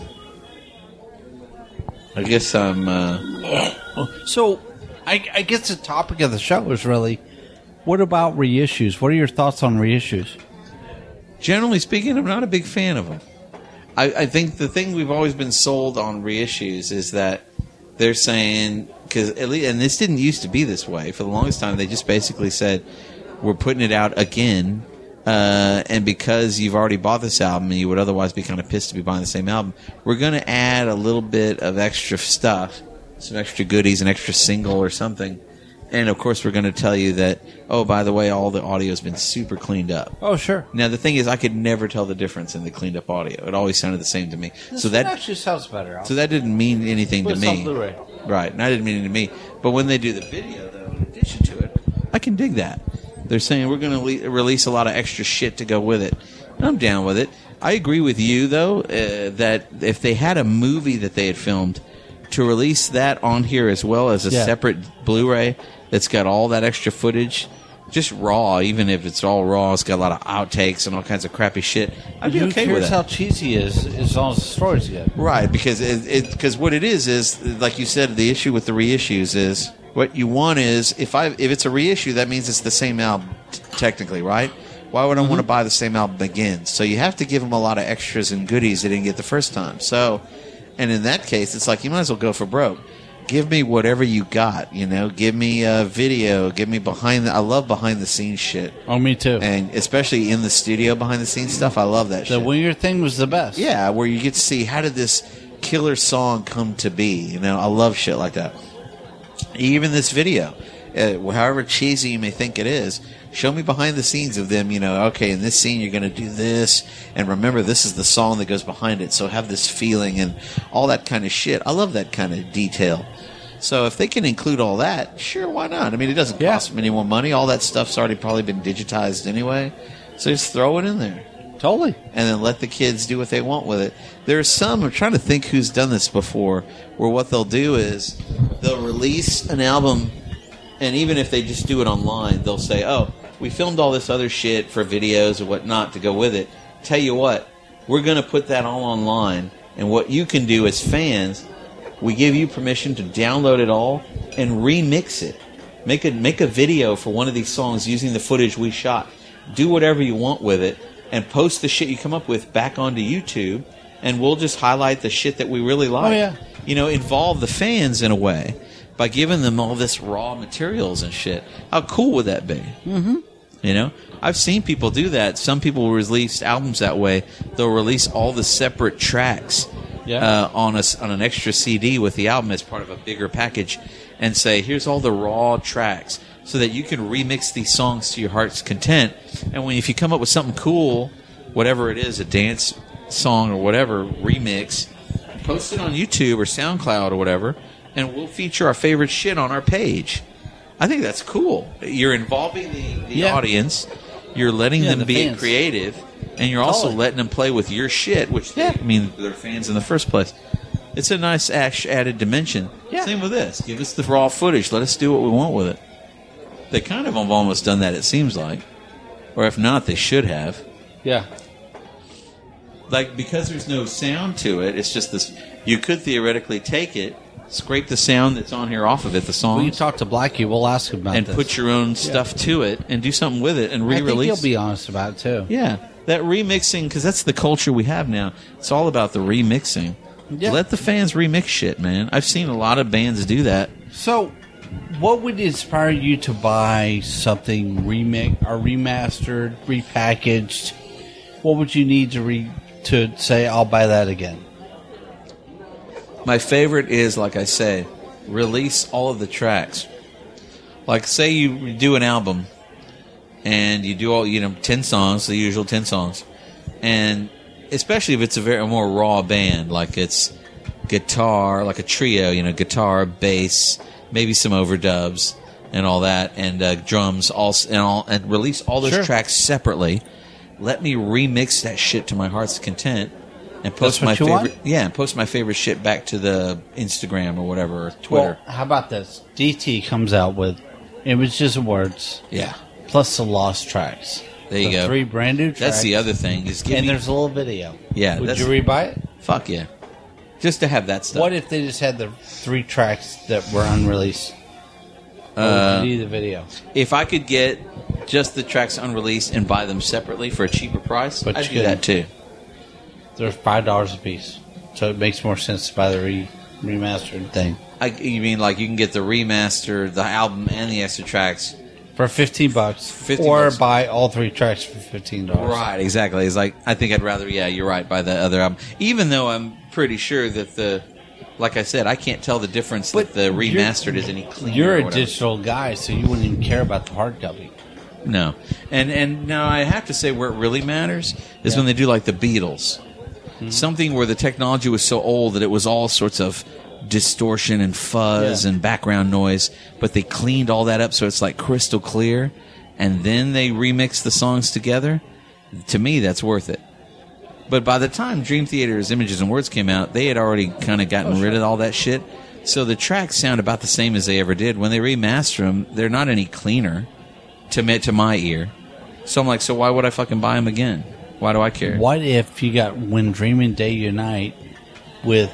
I guess I'm... Uh, So, I, I guess the topic of the show is really, what about reissues? What are your thoughts on reissues? generally speaking, I'm not a big fan of them. I, I think the thing we've always been sold on reissues is that they're saying, because at least, and this didn't used to be this way for the longest time. They just basically said, "We're putting it out again, uh, and because you've already bought this album and you would otherwise be kind of pissed to be buying the same album, we're going to add a little bit of extra stuff, some extra goodies, an extra single or something." And of course, we're going to tell you that, oh, by the way, all the audio has been super cleaned up. Oh, sure. Now, the thing is, I could never tell the difference in the cleaned up audio. It always sounded the same to me. This so one that actually sounds better. so that didn't mean anything Put to this on me. Blu-ray. Right, and I didn't mean anything to me. But when they do the video, though, in addition to it, I can dig that. They're saying we're going to le- release a lot of extra shit to go with it. I'm down with it. I agree with you, though, uh, that if they had a movie that they had filmed, to release that on here as well as a Yeah. separate Blu-ray that's got all that extra footage, just raw, even if it's all raw, it's got a lot of outtakes and all kinds of crappy shit. I'd be Who okay cares with how that. cheesy it is as long as the story's good? Right, because it, it, because what it is is, like you said, the issue with the reissues is what you want is if I if it's a reissue, that means it's the same album t- technically, right? Why would I want to buy the same album again? So you have to give them a lot of extras and goodies they didn't get the first time. So, and in that case, it's like you might as well go for broke. give me whatever you got. You know, give me a video. Give me behind the. I love behind the scenes shit. Oh, me too. And especially in the studio behind the scenes stuff, I love that the shit. Winger thing was the best. Yeah, where you get to see how did this killer song come to be. You know, I love shit like that. Even this video, uh, however cheesy you may think it is, show me behind the scenes of them, you know, okay, in this scene you're going to do this, and remember this is the song that goes behind it, so have this feeling and all that kind of shit. I love that kind of detail. So if they can include all that, sure, why not? I mean, it doesn't Yeah. cost them any more money. All that stuff's already probably been digitized anyway, so just throw it in there. Totally. And then let the kids do what they want with it. There's some, I'm trying to think who's done this before, where what they'll do is they'll release an album, and even if they just do it online, they'll say, oh, we filmed all this other shit for videos or whatnot to go with it. Tell you what, we're going to put that all online, and what you can do as fans, we give you permission to download it all and remix it. Make a, make a video for one of these songs using the footage we shot. Do whatever you want with it. And post the shit you come up with back onto YouTube, and we'll just highlight the shit that we really like. Oh, yeah. You know, involve the fans in a way by giving them all this raw materials and shit. How cool would that be? Mm-hmm. You know, I've seen people do that. Some people release albums that way. They'll release all the separate tracks Yeah. uh, on a, on an extra C D with the album as part of a bigger package, and say, here's all the raw tracks, so that you can remix these songs to your heart's content. And when if you come up with something cool, whatever it is, a dance song or whatever, remix, post it on YouTube or SoundCloud or whatever, and we'll feature our favorite shit on our page. I think that's cool. You're involving the, the Yeah. audience, you're letting Yeah, them the be fans. creative, and you're also Totally. letting them play with your shit, which Yeah. I mean, they're fans in the first place. It's a nice ash- added dimension. Yeah. Same with this. Give us the raw footage. Let us do what we want with it. They kind of have almost done that, it seems like. Or if not, they should have. Yeah. Like, because there's no sound to it, it's just this... You could theoretically take it, scrape the sound that's on here off of it, the When you songs, talk to Blackie, we'll ask him about and this. put your own stuff to it, and do something with it, and I think re-release. he'll be honest about it, too. Yeah, that remixing, because that's the culture we have now. It's all about the remixing. Yeah. Let the fans remix shit, man. I've seen a lot of bands do that. So, what would inspire you to buy something remix or remastered, repackaged? What would you need to re to say, I'll buy that again? My favorite is, like I say, release all of the tracks. Like, say you do an album, and you do all, you know, ten songs, the usual ten songs, and especially if it's a very a more raw band, like it's guitar, like a trio, you know, guitar, bass, maybe some overdubs and all that, and uh, drums, all and all, and release all those Sure. tracks separately. Let me remix that shit to my heart's content, and post That's what my you favorite, want? yeah, and post my favorite shit back to the Instagram or whatever, or Twitter. Well, how about this? D T comes out with images and words, Yeah, plus the lost tracks. there you The go. Three brand new tracks. That's the other thing. Is give And me, there's a little video. Yeah, Would that's- you rebuy it? fuck yeah, just to have that stuff. What if they just had the three tracks that were unreleased? Or Uh, would you need the video? If I could get just the tracks unreleased and buy them separately for a cheaper price, But I'd you do couldn't. that too. They're five dollars a piece, so it makes more sense to buy the re- remastered thing I, you mean like you can get the remaster, the album, and the extra tracks? for fifteen bucks, fifteen or bucks. buy all three tracks for fifteen dollars. Right, exactly. It's like I think I'd rather, yeah, you're right, buy the other album. Even though I'm pretty sure that the, like I said, I can't tell the difference But that the you're- remastered is any cleaner. You're or a whatever. digital guy, so you wouldn't even care about the hard copy. No, and and now I have to say where it really matters is Yeah. when they do like the Beatles, Mm-hmm. something where the technology was so old that it was all sorts of distortion and fuzz Yeah. and background noise, but they cleaned all that up so it's like crystal clear, and then they remixed the songs together. To me, that's worth it. But by the time Dream Theater's Images and Words came out, they had already kind of gotten Oh, rid sure. of all that shit. So the tracks sound about the same as they ever did. When they remaster them, they're not any cleaner to me, to my ear. So I'm like, so why would I fucking buy them again? Why do I care? What if you got When Dreaming Day Unite with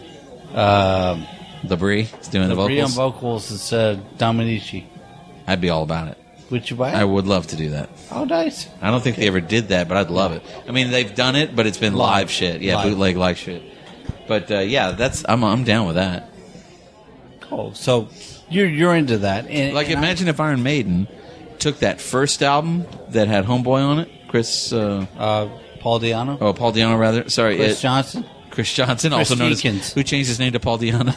um, The Brie is doing the, the Brie on vocals. vocals instead of Dominici? I'd be all about it. Would you buy it? I would love to do that. Oh, nice. I don't think they ever did that, but I'd love it. I mean, they've done it, but it's been live, Live. shit. Yeah, Live. bootleg live shit. But uh, yeah, that's I'm I'm down with that. Oh, so you're you're into that. And, Like, and imagine if Iron Maiden took that first album that had Homeboy on it, Chris, uh, I, uh, Paul Diano, oh, Paul Diano, rather. Sorry, Chris it- Johnson. Chris Johnson, Chris also known Eakins. as who changed his name to Paul Diano.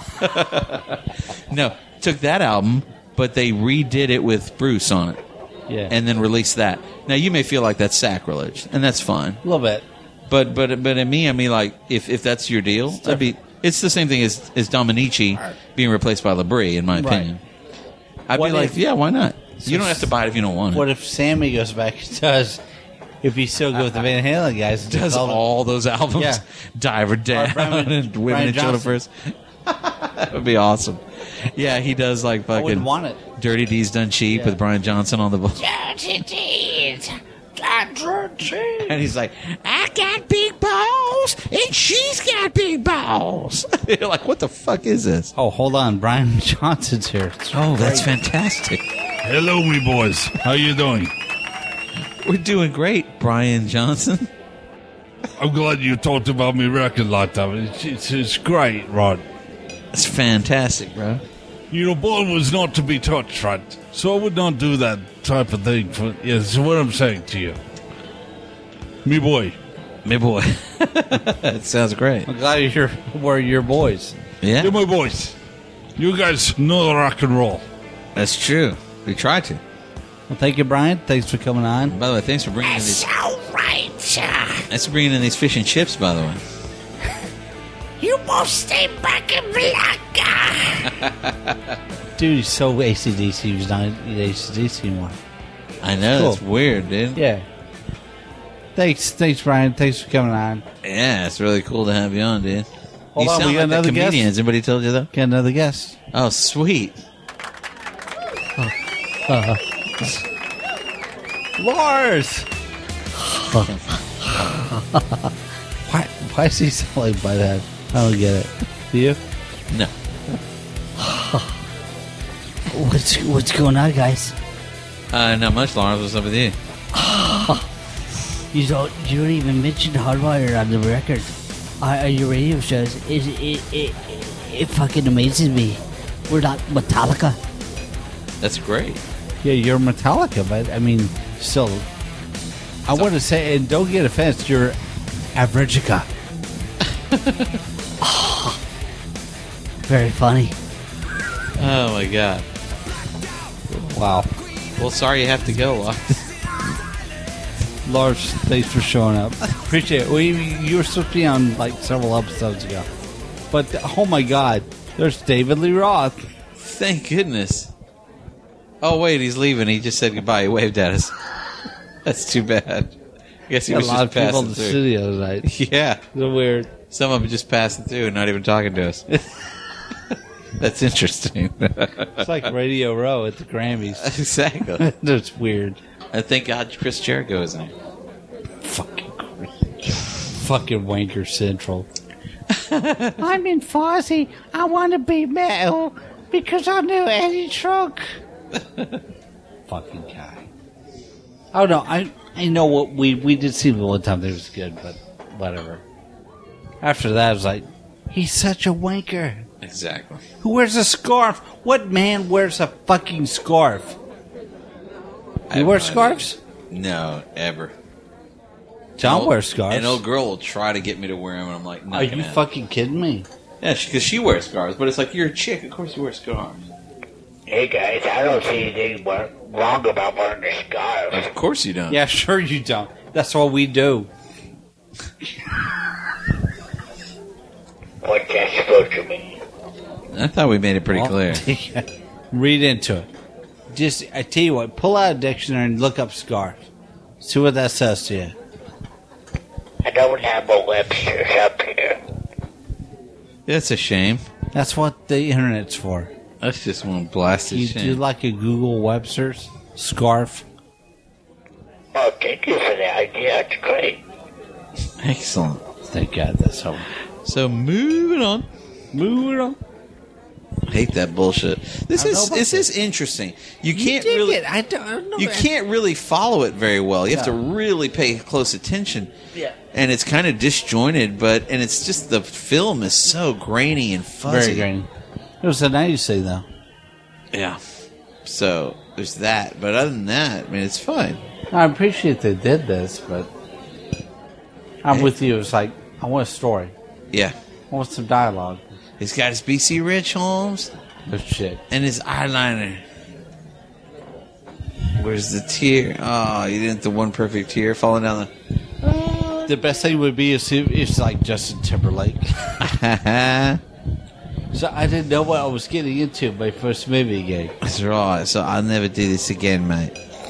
No, took that album, but they redid it with Bruce on it, Yeah, and then released that. Now you may feel like that's sacrilege, and that's fine. a little bit. But but but in me, I mean, like if if that's your deal, that'd be it's the same thing as as Dominici being replaced by Labrie, in my Right. opinion. I'd What be like, if- yeah, why not? You don't have to buy it if you don't want it. What if Sammy goes back and does? If he still goes with the Van Halen guys, and Does all the- all those albums, Yeah. Diver Down Brian- and Women Brian and Children Johnson. First. That would be awesome. Yeah, he does like I fucking wouldn't want it. Dirty D's Done Cheap Yeah. with Brian Johnson on the vocal. Dirty deeds. Dirty deeds. And he's like, I got big balls and she's got big balls. You're like, what the fuck is this? Oh, hold on, Brian Johnson's here. Oh, that's fantastic. Hello, me boys. How you doing? We're doing great, Brian Johnson. I'm glad you talked about me record like that. It's, it's, it's great, right? That's fantastic, bro. You know, Bob was not to be touched, right? So I would not do that type of thing. For yeah, that's what I'm saying to you. Me boy. Me boy. That sounds great. I'm glad you're we're your boys. Yeah, You're my boys. You guys know the rock and roll. that's true. We tried to. Well, thank you, Brian. Thanks for coming on. By the way, thanks for bringing in That's these. all right, sir. Thanks for bringing in these fish and chips. By the way, You both stay back in Blanca. Dude, he's so A C D C. He's not A C D C anymore. I know Cool. that's weird, dude. Yeah. Thanks, thanks, Brian. Thanks for coming on. Yeah, it's really cool to have you on, dude. Hold you on, sound we got like that another guest? comedian. Has anybody told you that? Got another guest. Oh, sweet. Lars. why? Why is he sound like by that? I don't get it. Do you? No. What's what's going on, guys? Uh, not much, Lawrence. What's up with you? You don't you don't even mention Hardwired on the record, on, on your radio shows. It it, it it it fucking amazes me. We're not Metallica. That's great. Yeah, you're Metallica, but I mean, still. I want to say, and don't get offended, you're Averigica. Very funny. Oh my god. Wow. Well, sorry you have to go, Lawrence. Lars, thanks for showing up. Appreciate it. Well, you, you were supposed to be on like several episodes ago. But, oh my God, there's David Lee Roth. Thank goodness. Oh wait, he's leaving. He just said goodbye. He waved at us. That's too bad. I guess he Got a was lot just of people in passing the through. studio tonight. Yeah, So weird. some of them just passing through and not even talking to us. That's interesting. It's like Radio Row at the Grammys. Exactly. That's weird. I thank God Chris Jericho is in. Fucking Fucking Wanker Central. I'm in Fozzy. I want to be metal because I knew Eddie Trunk. Fucking guy. Oh no, I I know what we we did see the one time that was good, but whatever. After that, I was like, he's such a wanker. Exactly. Who wears a scarf? What man wears a fucking scarf? I You have wear no scarves? idea. No, ever. John An wears old- scarves. An old girl will try to get me to wear them, and I'm like, no. Are you fucking kidding me? Yeah, because she, she wears scarves, but it's like, you're a chick. Of course you wear scarves. Hey guys, I don't see anything wor- wrong about wearing a scarf. Of course you don't. Yeah, sure you don't. That's what we do. What's that supposed to mean? I thought we made it pretty Well, clear. Read into it. Just, I tell you what, pull out a dictionary and look up scarf. See what that says to you. I don't have a Webster's up here. That's a shame. That's what the internet's for. That's just one blasted You shame. do like a Google Webster's scarf. Oh, thank you for the idea. That's great. Excellent. Thank God that's how. So moving on. Moving on. I hate that bullshit. This I know is about this this. is interesting. You You can't dig really it. I don't, I don't know. you can't really follow it very well. You have to No. really pay close attention. Yeah. And it's kind of disjointed, but and it's just the film is so grainy and fuzzy. Very grainy. It was a nineties thing, though. Yeah. So there's that. But other than that, I mean, it's fine. I appreciate they did this, but I'm with you. It's like, I want a story. Yeah. I want some dialogue. He's got his B C Rich, Holmes. No shit. And his eyeliner. Where's the tear? Oh, you didn't the one perfect tear falling down the... The best thing would be if it's like Justin Timberlake. So I didn't know what I was getting into my first movie gig. That's right. So I'll never do this again, mate.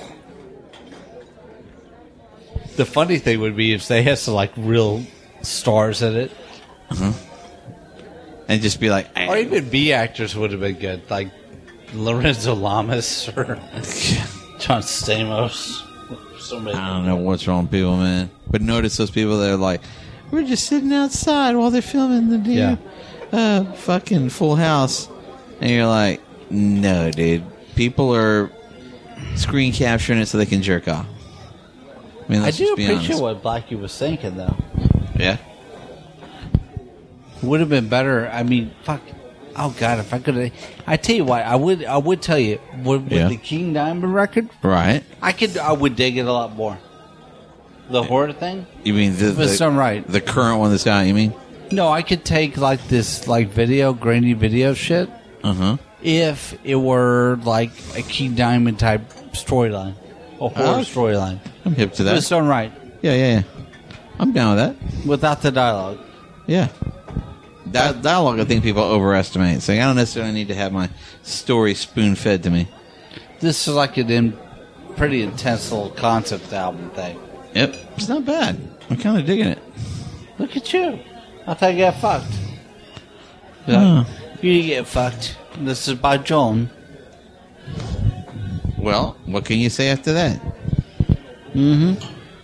The funny thing would be if they had some like real stars in it. Uh-huh. And just be like... Or even B actors would have been good. Like Lorenzo Lamas or John Stamos. So many I don't know what's wrong with people, man. But notice those people that are like, we're just sitting outside while they're filming the damn Yeah. uh, fucking Full House. And you're like, no, dude. People are screen capturing it so they can jerk off. I mean, I let's do just be appreciate honest. what Blackie was thinking, though. Yeah. Would have been better. I mean, fuck. Oh God, if I could, I tell you what, I would. I would tell you with, with Yeah. the King Diamond record, Right. I could. I would dig it a lot more. The horror thing. You mean the, If it's the, done right. the current one that's out, you mean? No, I could take like this, like video, grainy video shit. Uh-huh. If it were like a King Diamond type storyline, a horror Oh. storyline. I'm hip to If it's that. done right, Yeah, yeah, yeah. I'm down with that. without the dialogue. Yeah. That dialogue, I think people overestimate. Saying I don't necessarily need to have my story spoon fed to me. This is like an in, pretty intense little concept album thing. Yep. It's not bad. I'm kind of digging it. Look at you. I thought you got fucked. Huh. You didn't get fucked. This is by Joan. Well, what can you say after that? Mm-hmm.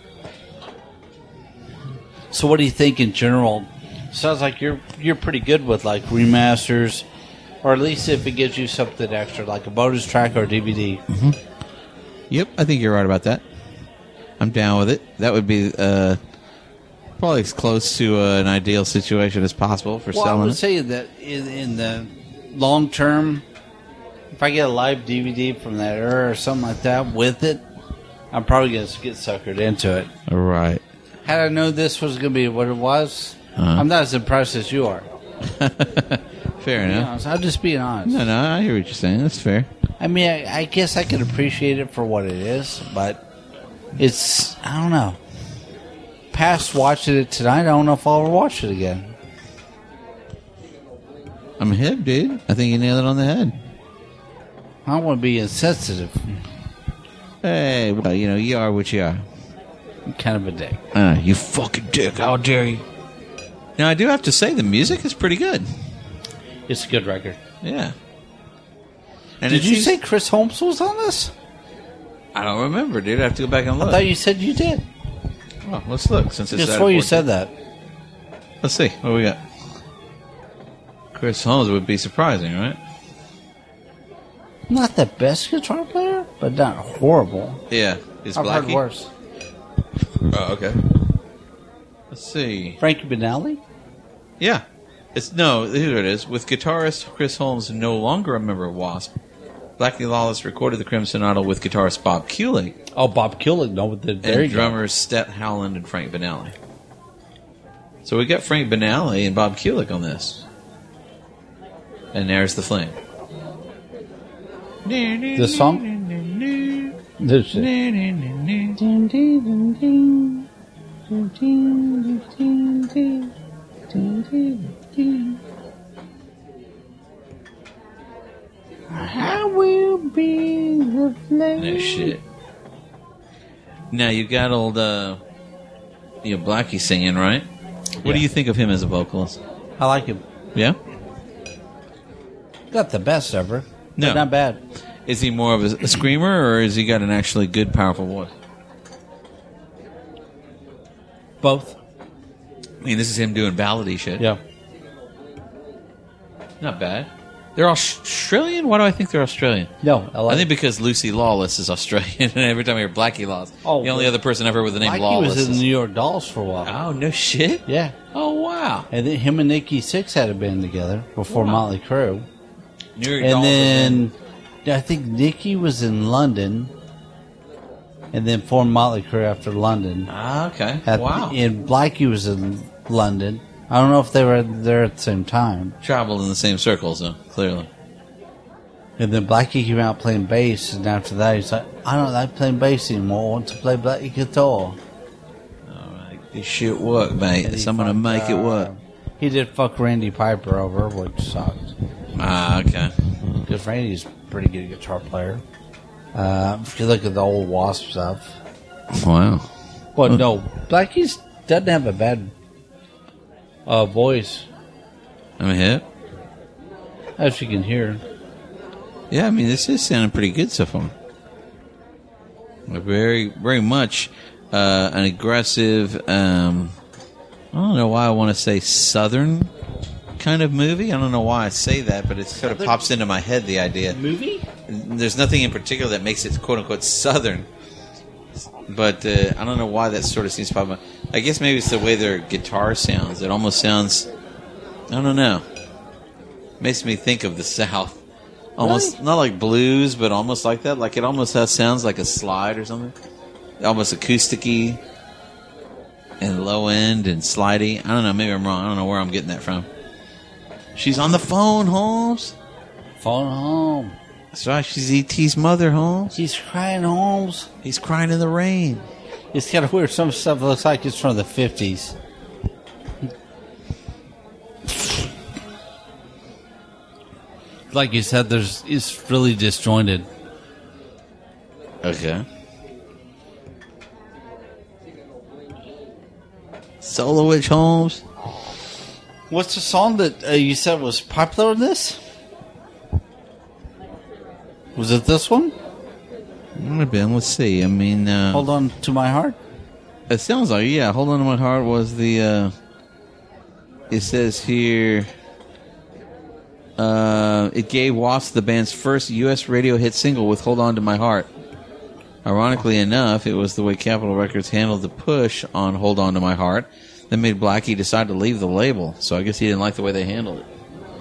So what do you think in general? Sounds like you're you're pretty good with like remasters, or at least if it gives you something extra, like a bonus track or a D V D. Yep, I think you're right about that. I'm down with it. That would be uh, probably as close to uh, an ideal situation as possible for Well, I selling would it. say that in, in the long term, if I get a live D V D from that era or something like that with it, I'm probably going to get suckered into it. Right. Had I known this was going to be what it was, Uh-huh. I'm not as impressed as you are. Fair You enough. know, I'm just being honest. No, no, I hear what you're saying. That's fair. I mean, I, I guess I can appreciate it for what it is, but it's, I don't know. Past watching it tonight, I don't know if I'll ever watch it again. I'm hip, dude. I think you nailed it on the head. I don't want to be insensitive. Hey, well, you know, you are what you are. I'm kind of a dick. Uh, you fucking dick. How dare you? Now, I do have to say, the music is pretty good. It's a good record. Yeah. And Did it you seems- say Chris Holmes was on this? I don't remember, dude. I have to go back and I look. thought you said you did. Oh, let's look. Since it's Just out before of you fourteen. said that. Let's see. What do we got? Chris Holmes would be surprising, right? Not the best guitar player, but not horrible. Yeah. Is I've heard Blackie? worse. Oh, okay. Let's see. Frankie Benali? Yeah. It's no, here it is. With guitarist Chris Holmes no longer a member of Wasp, Blackie Lawless recorded the Crimson Idol with guitarist Bob Kulick Oh, Bob Kulick. No, with the there and you go. drummers Stet Howland and Frank Benali. So we got Frank Benali and Bob Kulick on this. And there's the flame. This song? This shit. I will be the flame. No shit. Now you got old, uh, you know, Blackie singing, right? What Yeah. do you think of him as a vocalist? I like him. Yeah? Not the best ever. No. But not bad. Is he more of a, a screamer, or has he got an actually good, powerful voice? Both. I mean, this is him doing ballady shit. Yeah. Not bad. They're Australian? Why do I think they're Australian? No, I like I think because Lucy Lawless is Australian, and every time I hear Blackie Lawless, Oh, the only other person I've heard with the name Blackie Lawless was in is... the New York Dolls for a while. Oh, no shit? Yeah. Oh, wow. And then him and Nikki Sixx had a band together before Wow. Motley Crue. New York and Dolls then I think Nikki was in London, and then formed Motley Crue after London. Ah, okay. At, wow. And Blackie was in London. I don't know if they were there at the same time. Traveled in the same circles, though, clearly. And then Blackie came out playing bass, and after that he's like, I don't like playing bass anymore. I want to play Blackie guitar. Alright, this shit work, mate. And he So I'm gonna fucked, make it uh, work. He did fuck Randy Piper over, which sucked. Ah, okay. Because Randy's a pretty good guitar player. Uh, if you look at the old Wasp stuff. Wow. Well, no, Blackie doesn't have a bad uh, voice, I'm a hit. as you can hear. Yeah, I mean, this is sounding pretty good so far. Very, very much uh, an aggressive, um, I don't know why I want to say southern kind of movie. I don't know why I say that, but it sort of pops into my head, the idea. Movie? There's nothing in particular that makes it quote-unquote southern. But uh, I don't know why that sort of seems to pop up. I guess maybe it's the way their guitar sounds. It almost sounds, I don't know. Makes me think of the South. Almost Really? not like blues, but almost like that. Like it almost has, sounds like a slide or something. Almost acousticy and low end and slidey. I don't know. Maybe I'm wrong. I don't know where I'm getting that from. She's on the phone, Holmes. Phone home. That's right. She's E T's mother, Holmes. He's crying, Holmes. He's crying in the rain. It's kind of weird. Some stuff looks like it's from the fifties. Like you said, there's it's really disjointed. Okay. Soloist, Holmes. What's the song that uh, you said was popular in this? Was it this one? Might have been. Let's see. I mean, uh, Hold On to My Heart? it sounds like, yeah, Hold On to My Heart was the, uh, it says here, uh, it gave Wasp the band's first U S radio hit single with Hold On to My Heart. Ironically enough, it was the way Capitol Records handled the push on Hold On to My Heart that made Blackie decide to leave the label. So I guess he didn't like the way they handled it.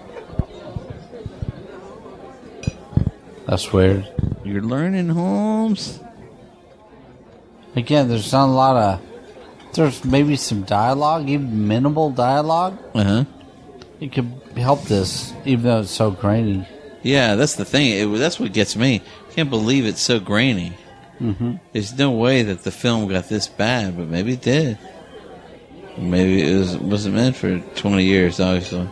That's weird. You're learning, Holmes. Again, there's not a lot of... There's maybe some dialogue, even minimal dialogue. Uh-huh. It could help this, even though it's so grainy. Yeah, that's the thing. It, that's what gets me. Can't believe it's so grainy. Mm-hmm. There's no way that the film got this bad, but maybe it did. Maybe it was, wasn't meant for twenty years, obviously.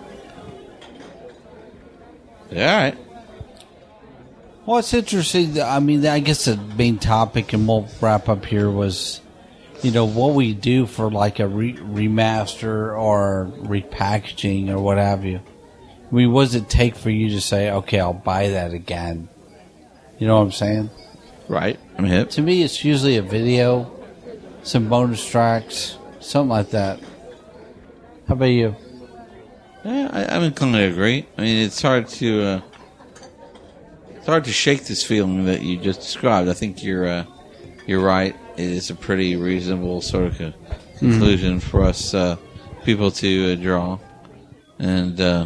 Yeah, all right. Well, it's interesting. I mean, I guess the main topic, and we'll wrap up here, was, you know, what we do for like a re- remaster or repackaging or what have you. I mean, what does it take for you to say, okay, I'll buy that again? You know what I'm saying? Right. I'm hip. To me, it's usually a video, some bonus tracks, something like that. How about you? Yeah, I, I'm inclined to agree. I mean, it's hard to uh, it's hard to shake this feeling that you just described. I think you're uh, you're right. It is a pretty reasonable sort of co- conclusion mm-hmm. for us uh, people to uh, draw, and uh,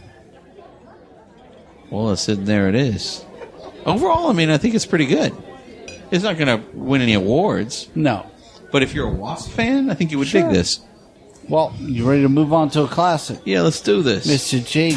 well, it's in there. It is. Overall, I mean, I think it's pretty good. It's not going to win any awards. No. But if you're a Wasp fan, I think you would Sure. dig this. Well, you ready to move on to a classic? Yeah, let's do this. Mister J.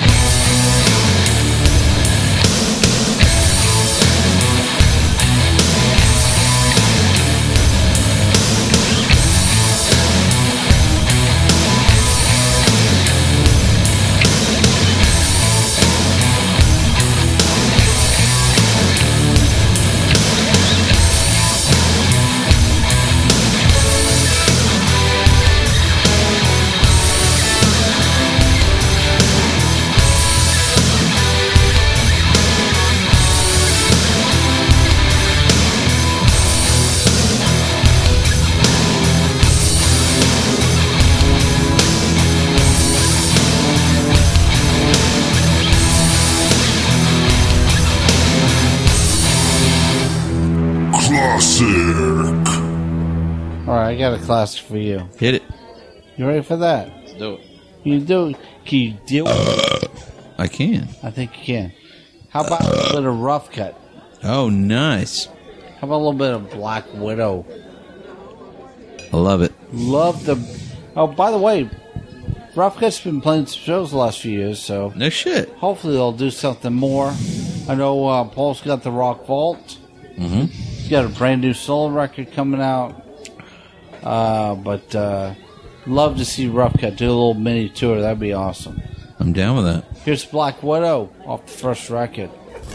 All right, I got a classic for you. Hit it. You ready for that? Let's do it. You do? Can you deal with it? I can. I think you can. How about a little bit of Rough Cut? Oh, nice. How about a little bit of Black Widow? I love it. Love the... Oh, by the way, Rough Cut's been playing some shows the last few years, so... No shit. Hopefully they'll do something more. I know uh, Paul's got the Rock Vault. Mm-hmm. He's got a brand new solo record coming out. Uh, but uh, love to see Rough Cut do a little mini tour. That'd be awesome. I'm down with that. Here's Black Widow off the first record.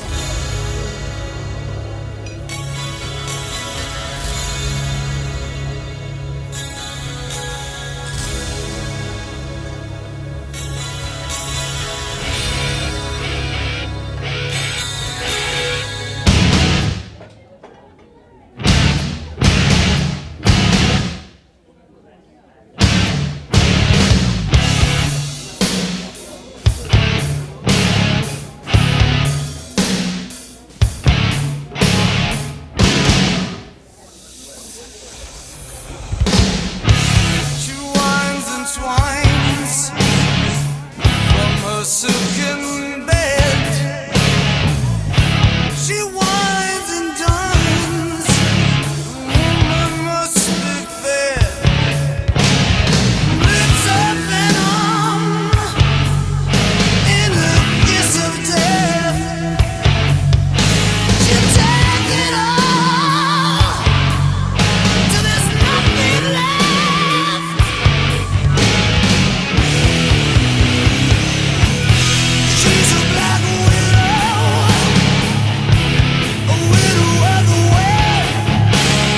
She winds and twines from her silken bed. She winds and dines. The woman must be fed. Lips of venom in her kiss of death. She takes it all till there's nothing left. She's a black widow, a widow of the West.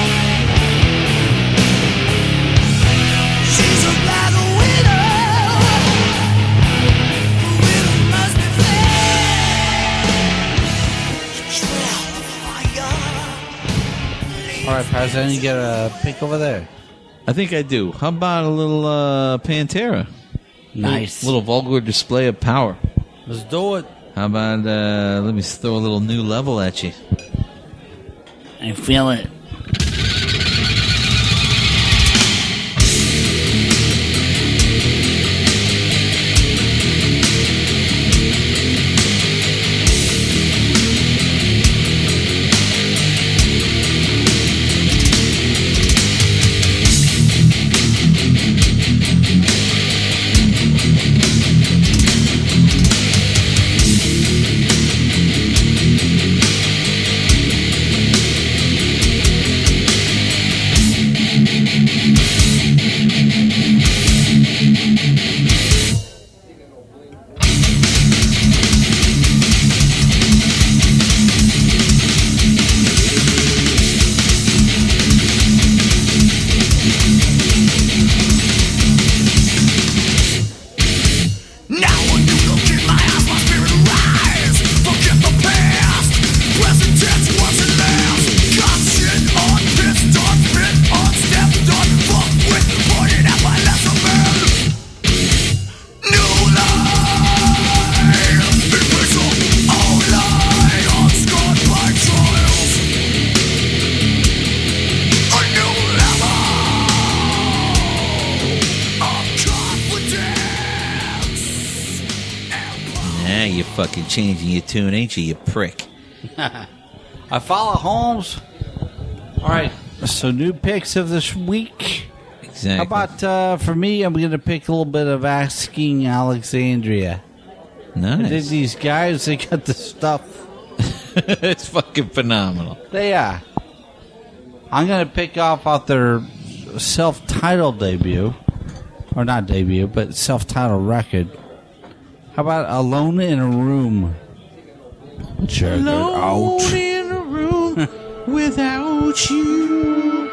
She's a black widow, a widow must be fed. Trail of fire. All right, Parzan, you get a pick over there. I think I do. How about a little uh, Pantera? Nice. Little, little vulgar display of power. Let's do it. How about, uh, let me throw a little new level at you. I feel it. Now when you look in my eyes, my spirit rise. Forget the past, present tense, what's it last? Got shit on, pissed on, spit on, stepped on, fucked with, pointed at my lesser man. New life, big whistle, all lie, unscarred by trials. A new level of confidence. Nah, you fucking changing your tune, ain't you, you prick? I follow Holmes. All right. So new picks of this week. Exactly. How about uh, for me? I'm going to pick a little bit of Asking Alexandria. I did Nice. these guys. They got the stuff. It's fucking phenomenal. They are. I'm going to pick off out their self-titled debut, or not debut, but self-titled record. How about Alone in a Room? Check it out. in a room without you.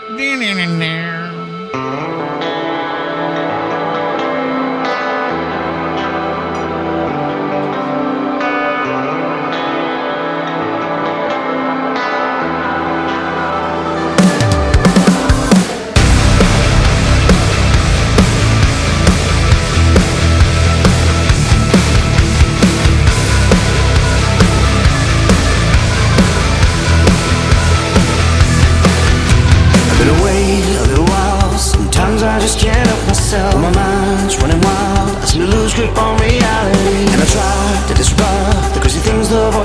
I've been away a little while. Sometimes I just can't help myself. My mind's running wild. I seem to lose grip on reality, and I try to disregard the crazy things love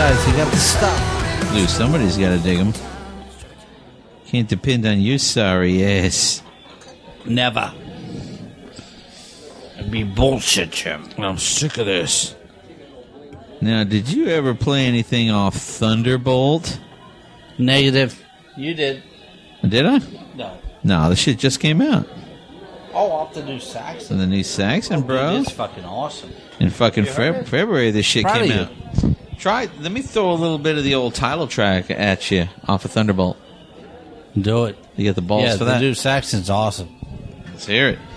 guys, they got the stuff. Lou, somebody's got to dig them. Can't depend on you, sorry ass. Never. It'd be bullshit, Jim. I'm sick of this. Now, did you ever play anything off Thunderbolt? Negative. You did. Did I? No. No, the shit just came out. Oh, off the new Saxon. So the new Saxon, bro. It's fucking awesome. In fucking You heard Fe- it? February, this shit Proud came of out. Try. Let me throw a little bit of the old title track at you off of Thunderbolt. Do it. You get the balls yeah, for the that. new Saxon's awesome. Let's hear it.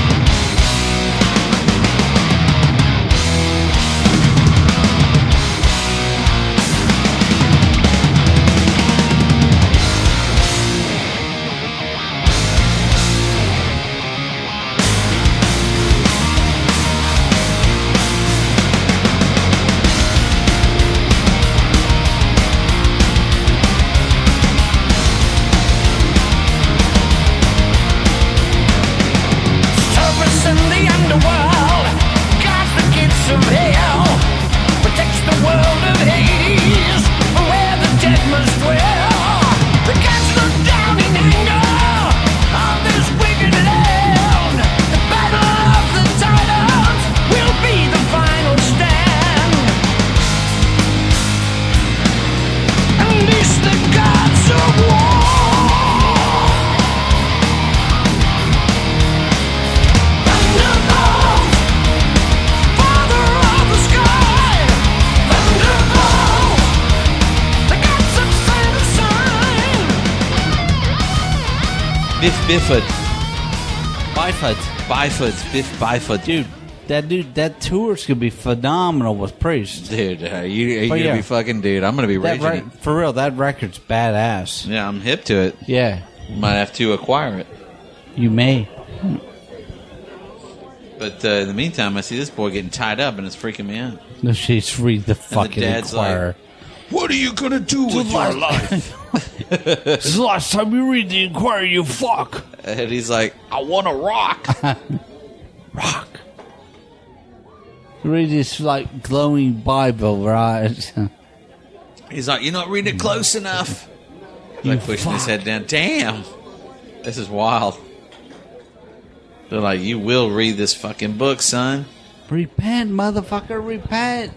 Service in the underworld, guards the gates of hell, protects the world of Hades, where the dead must dwell. The gods look down in anger on this wicked land. The battle of the titans will be the final stand. Unleash the gods of war. Thunderbolt, Father of the sky. Thunderbolt, the gods of sand and sign. Biff Bifford. Byfoot. Byfoot. Biff Byfoot. Dude, that dude, that tour's gonna be phenomenal with Priest. Dude, uh, you, you're Oh, going to yeah. be fucking dude. I'm going to be That raging re- for real, that record's badass. it. Yeah, I'm hip to it. Yeah, Might have to acquire it. you may. But uh, in the meantime, I see this boy getting tied up and it's freaking me out. No, she's read the fucking dad's Inquirer. What are you gonna do with your life? This is the last time you read the Inquirer, you fuck. And he's like, I want to rock. Rock. Read this like glowing Bible, right? He's like, you're not reading it close enough. He's You like pushing his fuck. head down. Damn. This is wild. They're like, you will read this fucking book, son. Repent, motherfucker, repent.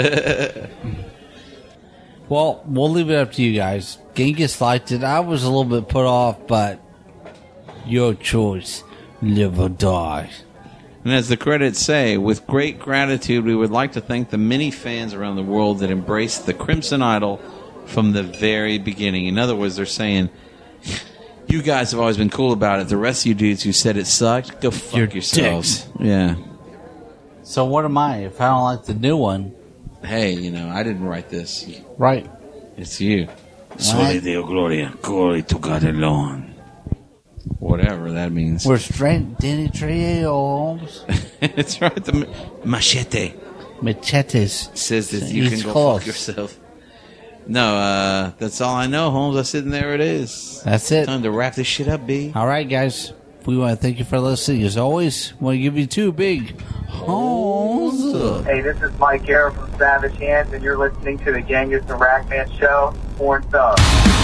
Well, we'll leave it up to you guys. Genghis liked it. I was a little bit put off, but your choice. Live or die. And as the credits say, with great gratitude, we would like to thank the many fans around the world that embraced the Crimson Idol from the very beginning. In other words, they're saying, you guys have always been cool about it. The rest of you dudes who said it sucked, go fuck You're yourselves. dicks. Yeah. So what am I? If I don't like the new one, Hey, you know, I didn't write this. right? It's you. Sole Deo Gloria, glory to God alone. Whatever that means. We're straight Danny Trejo, Holmes. It's right. The machete Machetes. says that you He's can go close. fuck yourself. No, uh, that's all I know, Holmes. I sit in there. It is. That's it. Time to wrap this shit up, B. All right, guys. We want to thank you for listening. As always, we want to give you two big holes. Hey, this is Mike Arrow from Savage Hands, and you're listening to the Genghis and Ragman Show. Horns up.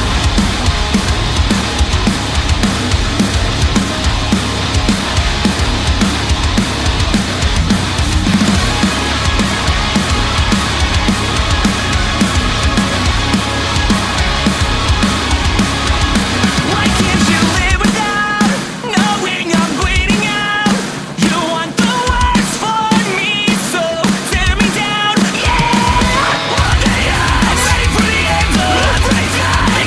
Why can't you live without knowing I'm bleeding out? You want the worst for me, so tear me down. Yeah, one day I'm ready for the end of the breakdown.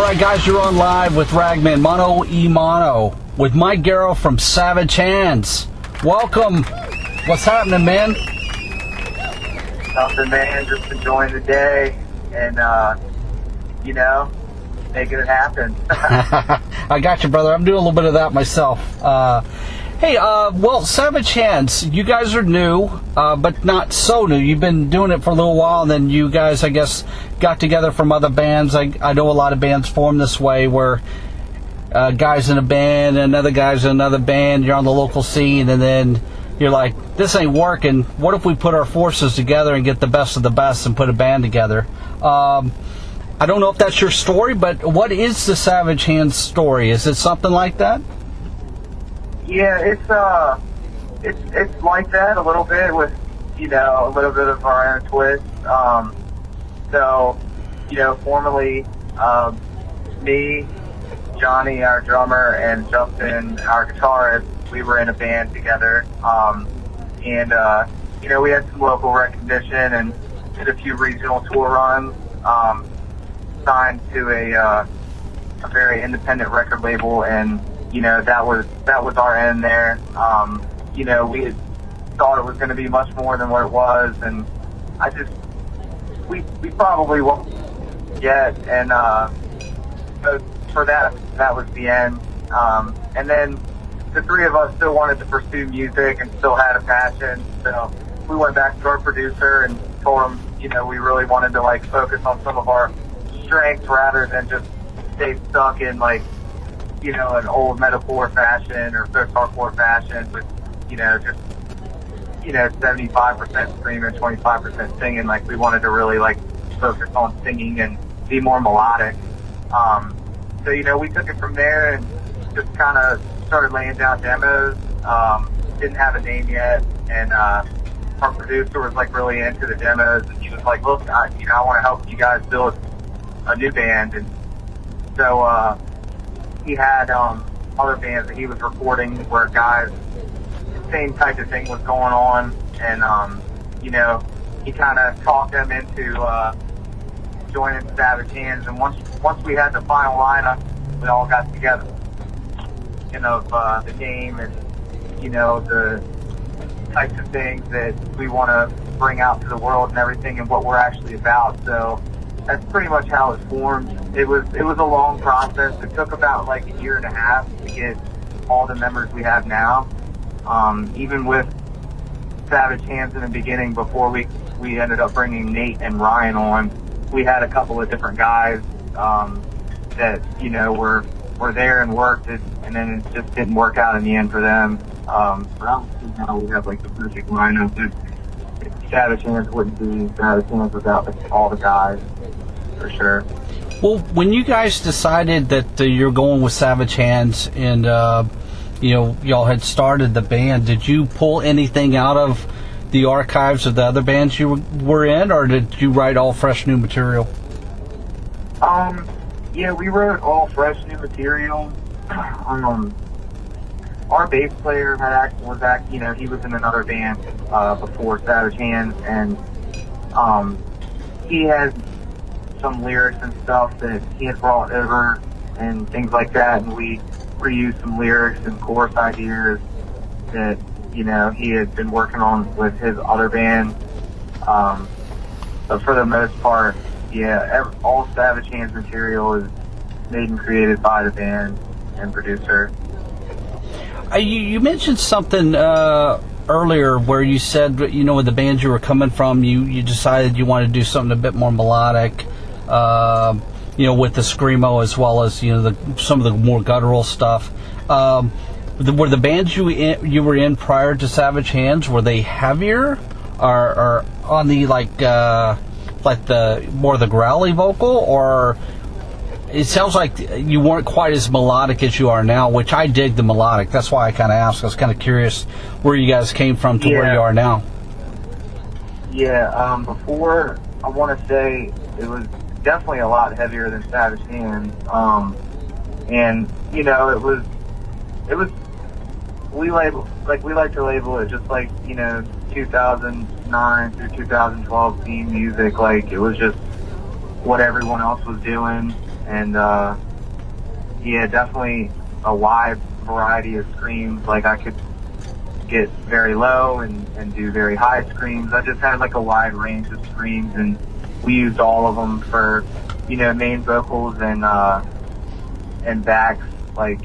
right, guys, you're on live with Ragman, Mono e Mono, with Mike Garrow from Savage Hands. Welcome. What's happening, man? Nothing, man. Just enjoying the day and, uh, you know, making it happen. I got you, brother. I'm doing a little bit of that myself. Uh, hey, uh, well, Savage Hands, you guys are new, uh, but not so new. You've been doing it for a little while, and then you guys, I guess, got together from other bands. I, I know a lot of bands form this way, where uh, guys in a band and other guys in another band, you're on the local scene, and then you're like, this ain't working. What if we put our forces together and get the best of the best and put a band together? Um, I don't know if that's your story, but what is the Savage Hands story? Is it something like that? Yeah, it's uh, it's it's like that a little bit with, you know, a little bit of our own twist. Um, so, you know, formerly, um, me, Johnny, our drummer, and Justin, our guitarist, we were in a band together. Um, and uh, you know, we had some local recognition and did a few regional tour runs. Um, signed to a uh, a very independent record label, and you know that was that was our end there. Um, you know, we had thought it was going to be much more than what it was, and I just we we probably won't yet. And uh, so for that, that was the end. Um, and then the three of us still wanted to pursue music and still had a passion, so we went back to our producer and told him, you know, we really wanted to like focus on some of our strengths rather than just stay stuck in like, you know, an old metalcore fashion or post-hardcore fashion with, you know, just, you know, seventy-five percent screaming, twenty-five percent singing. Like, we wanted to really like focus on singing and be more melodic. Um, so, you know, we took it from there and just kind of started laying down demos. Um, didn't have a name yet, and uh, our producer was like really into the demos, and he was like, look, I, you know, I want to help you guys build a new band. And so uh, he had um, other bands that he was recording where guys, the same type of thing was going on, and um, you know, he kind of talked them into uh, joining Savage Hands. And once once we had the final lineup, we all got together, you know, uh, the game and, you know, the types of things that we want to bring out to the world and everything, and what we're actually about. So that's pretty much how it formed. It was it was a long process. It took about like a year and a half to get all the members we have now. Um, even with Savage Hands in the beginning, before we we ended up bringing Nate and Ryan on, we had a couple of different guys um, that, you know, were were there and worked it, and then it just didn't work out in the end for them. Um, but I don't see how we have like the perfect lineup. That Savage Hands wouldn't be Savage Hands without the, all the guys, for sure. Well, when you guys decided that uh, you're going with Savage Hands, and uh, you know, y'all had started the band, did you pull anything out of the archives of the other bands you were in, or did you write all fresh new material? Um, yeah, we wrote all fresh new material. Um, our bass player had act, was act, you know, he was in another band uh, before Savage Hands, and um, he had some lyrics and stuff that he had brought over and things like that, and we reused some lyrics and chorus ideas that, you know, he had been working on with his other band. Um, but for the most part, yeah, every, all Savage Hands material is made and created by the band and producer. Uh, you, you mentioned something uh, earlier where you said, you know, with the band you were coming from, you, you decided you wanted to do something a bit more melodic, uh, you know, with the screamo as well as, you know, the, some of the more guttural stuff. Um, the, were the bands you in, you were in prior to Savage Hands, were they heavier or, or on the like uh, like the more the growly vocal, or it sounds like you weren't quite as melodic as you are now, which I dig the melodic. That's why I kind of asked. I was kind of curious where you guys came from to yeah. where you are now. Yeah, um, before, I want to say it was definitely a lot heavier than Savage Hands. Um, and, you know, it was, it was, we label, like, we like to label it just like, you know, two thousand nine through two thousand twelve theme music. Like, it was just what everyone else was doing, and uh, yeah, definitely a wide variety of screams. Like I could get very low and, and do very high screams. I just had like a wide range of screams, and we used all of them for, you know, main vocals and uh, and backs. Like,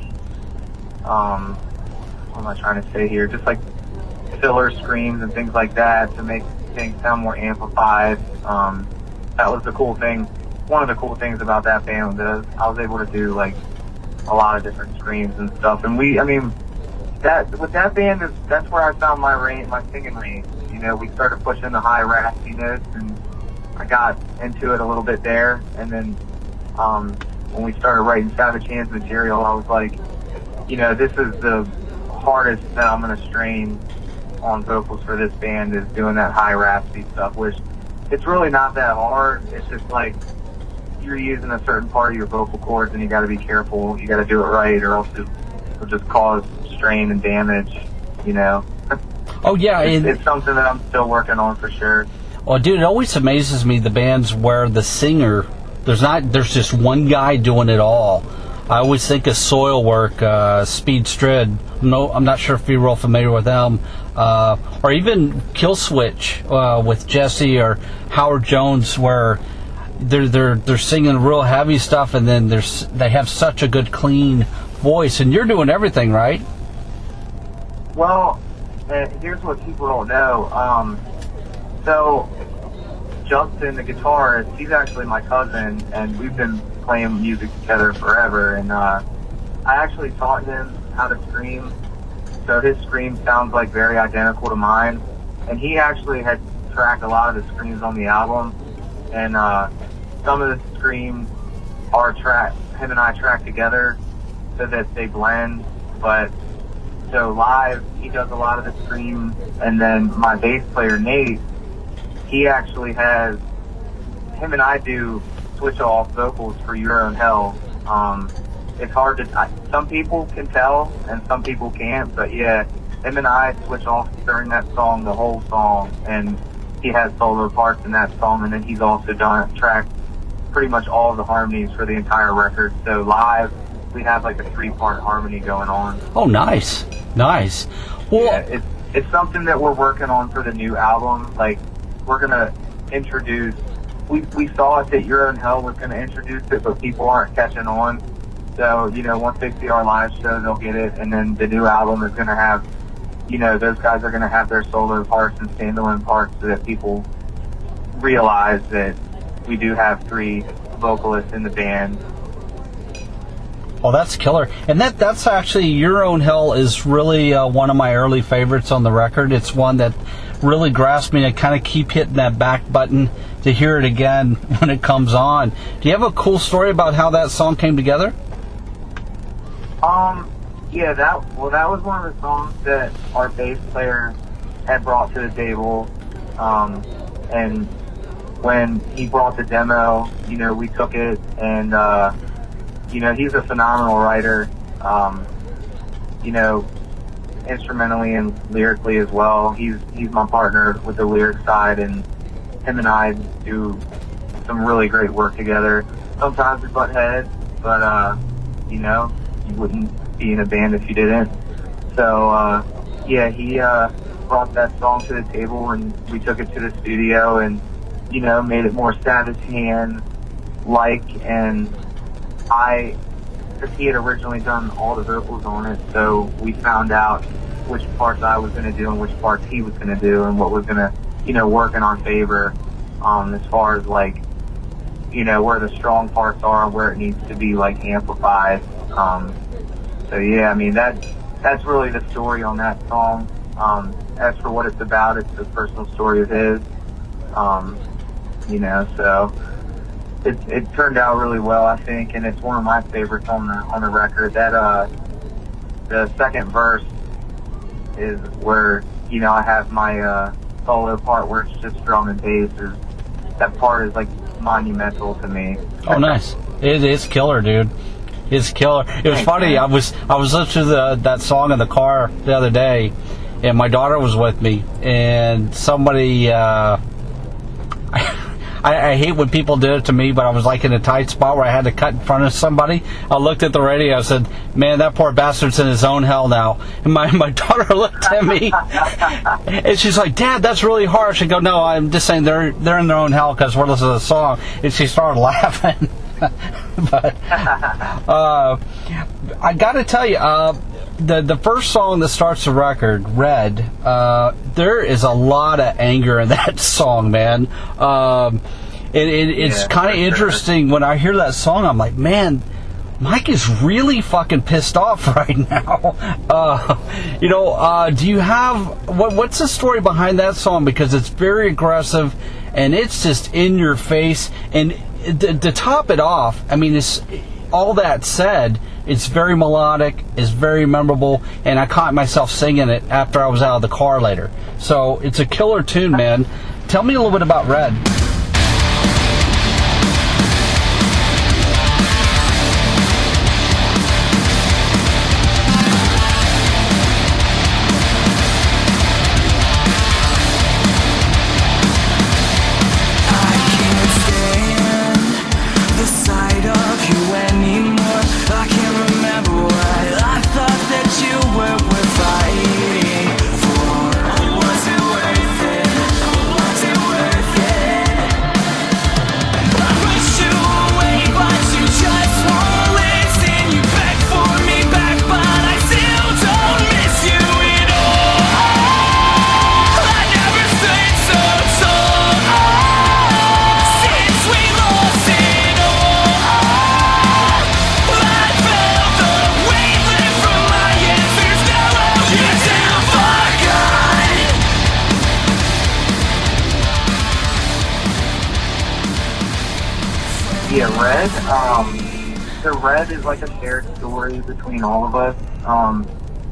um, what am I trying to say here? Just like filler screams and things like that to make things sound more amplified. Um, that was the cool thing. One of the cool things about that band was I was able to do like a lot of different screams and stuff. And we, I mean, that with that band, is that's where I found my range, my singing range. You know, we started pushing the high raspy notes, and I got into it a little bit there. And then um, when we started writing Savage Hands material, I was like, you know, this is the hardest that I'm going to strain on vocals for this band, is doing that high raspy stuff, which it's really not that hard. It's just like you're using a certain part of your vocal cords, and you got to be careful. You got to do it right, or else it will just cause strain and damage. You know. Oh yeah, it's, it, it's something that I'm still working on for sure. Well, dude, it always amazes me the bands where the singer there's not there's just one guy doing it all. I always think of Soilwork, uh, Speed Strid. No, I'm not sure if you're real familiar with them, uh, or even Killswitch uh, with Jesse or Howard Jones, where they're they're they're singing real heavy stuff, and then there's they have such a good clean voice, and you're doing everything, right? Well, uh, here's what people don't know. Um, so Justin, the guitarist, he's actually my cousin, and we've been playing music together forever, and uh, I actually taught him how to scream, so his scream sounds like very identical to mine, and he actually had tracked a lot of the screams on the album, and uh, some of the screams are tracked, him and I track together so that they blend, but so live, he does a lot of the scream, and then my bass player, Nate, he actually has, him and I do switch off vocals for Your Own Hell. Um, it's hard to, I, some people can tell and some people can't, but yeah, him and I switch off during that song, the whole song, and he has solo parts in that song, and then he's also done tracked pretty much all of the harmonies for the entire record. So live, we have like a three-part harmony going on. Oh, nice, nice. Well, yeah, it's it's something that we're working on for the new album. Like, we're gonna introduce. We we saw it that Your Own Hell was gonna introduce it, but people aren't catching on. So, you know, once they see our live show, they'll get it, and then the new album is gonna have, you know, those guys are gonna have their solo parts and standalone parts, so that people realize that we do have three vocalists in the band. Oh, that's killer. And that that's actually, Your Own Hell is really uh, one of my early favorites on the record. It's one that really grasped me. I kind of keep hitting that back button to hear it again when it comes on. Do you have a cool story about how that song came together? Um, yeah, that, well, that was one of the songs that our bass player had brought to the table. Um, and when he brought the demo, you know, we took it, and, uh, you know, he's a phenomenal writer, um, you know, instrumentally and lyrically as well. He's he's my partner with the lyric side, and him and I do some really great work together. Sometimes we butt heads, but, uh, you know, you wouldn't be in a band if you didn't. So, uh, yeah, he uh, brought that song to the table, and we took it to the studio and, you know, made it more Savage Hand-like, and I, because he had originally done all the vocals on it, so we found out which parts I was going to do and which parts he was going to do, and what was going to, you know, work in our favor, um, as far as, like, you know, where the strong parts are and where it needs to be, like, amplified. Um, so, yeah, I mean, that that's really the story on that song. Um, as for what it's about, it's a personal story of his, um, you know, so... It, it turned out really well, I think, and it's one of my favorites on the on the record. That uh, the second verse is where, you know, I have my uh, solo part where it's just drum and bass. Is that part is like monumental to me. Oh, nice! It is killer, dude. It's killer. It was Thanks, funny. man. I was I was listening to the, that song in the car the other day, and my daughter was with me, and somebody. Uh, I, I hate when people did it to me, but I was like in a tight spot where I had to cut in front of somebody. I looked at the radio, I said, man, that poor bastard's in his own hell now. And my, my daughter looked at me, and she's like, Dad, that's really harsh. I go, no, I'm just saying they're, they're in their own hell because we're listening to the song. And she started laughing. But uh, I got to tell you, uh, the the first song that starts the record, Red, uh, there is a lot of anger in that song, man. Um, it, it, it's Yeah, kind of for sure. interesting when I hear that song. I'm like, man, Mike is really fucking pissed off right now. Uh, you know, uh, do you have what? What's the story behind that song? Because it's very aggressive, and it's just in your face. And to, to top it off, I mean, it's all that said. It's very melodic, it's very memorable, and I caught myself singing it after I was out of the car later. So it's a killer tune, man. Tell me a little bit about Red. Yeah, Red. Um, the Red is like a shared story between all of us. Um,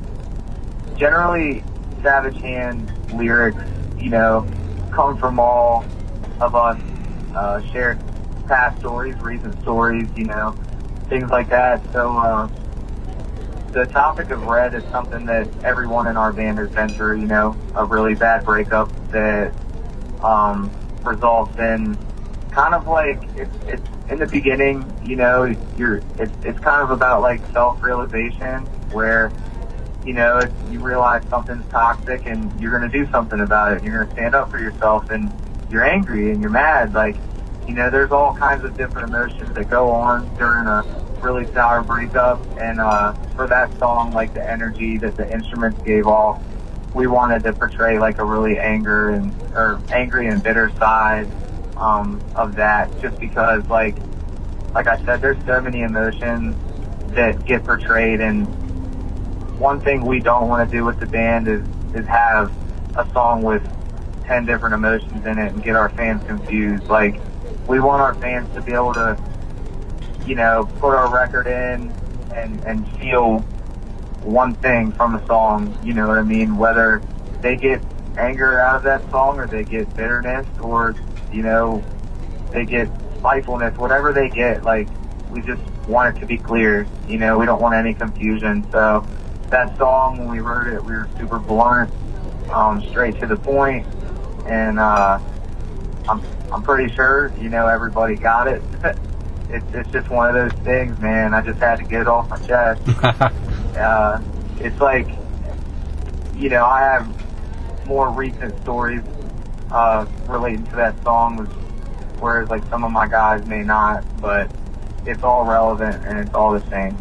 generally, Savage Hand lyrics, you know, come from all of us, uh, shared past stories, recent stories, you know, things like that. So, uh, the topic of Red is something that everyone in our band has been through, you know, a really bad breakup that, um, results in kind of like, it's, it's in the beginning, you know, you're, it's, it's kind of about like self-realization where, you know, it's, you realize something's toxic and you're going to do something about it. You're going to stand up for yourself and you're angry and you're mad. Like, you know, there's all kinds of different emotions that go on during a really sour breakup. And, uh, for that song, like the energy that the instruments gave off, we wanted to portray like a really anger and, or angry and bitter side, um, of that, just because like, like I said, there's so many emotions that get portrayed, and one thing we don't want to do with the band is, is have a song with ten different emotions in it and get our fans confused. Like, we want our fans to be able to, you know, put our record in and, and feel one thing from a song, you know what I mean? Whether they get anger out of that song or they get bitterness or, you know, they get spitefulness, whatever they get, like, we just want it to be clear, you know, we don't want any confusion. So that song, when we wrote it, we were super blunt, um, straight to the point, and uh, I'm I'm pretty sure, you know, everybody got it. it's it's just one of those things, man. I just had to get it off my chest. uh, it's like, you know, I have more recent stories uh, relating to that song, whereas like some of my guys may not, but it's all relevant and it's all the same.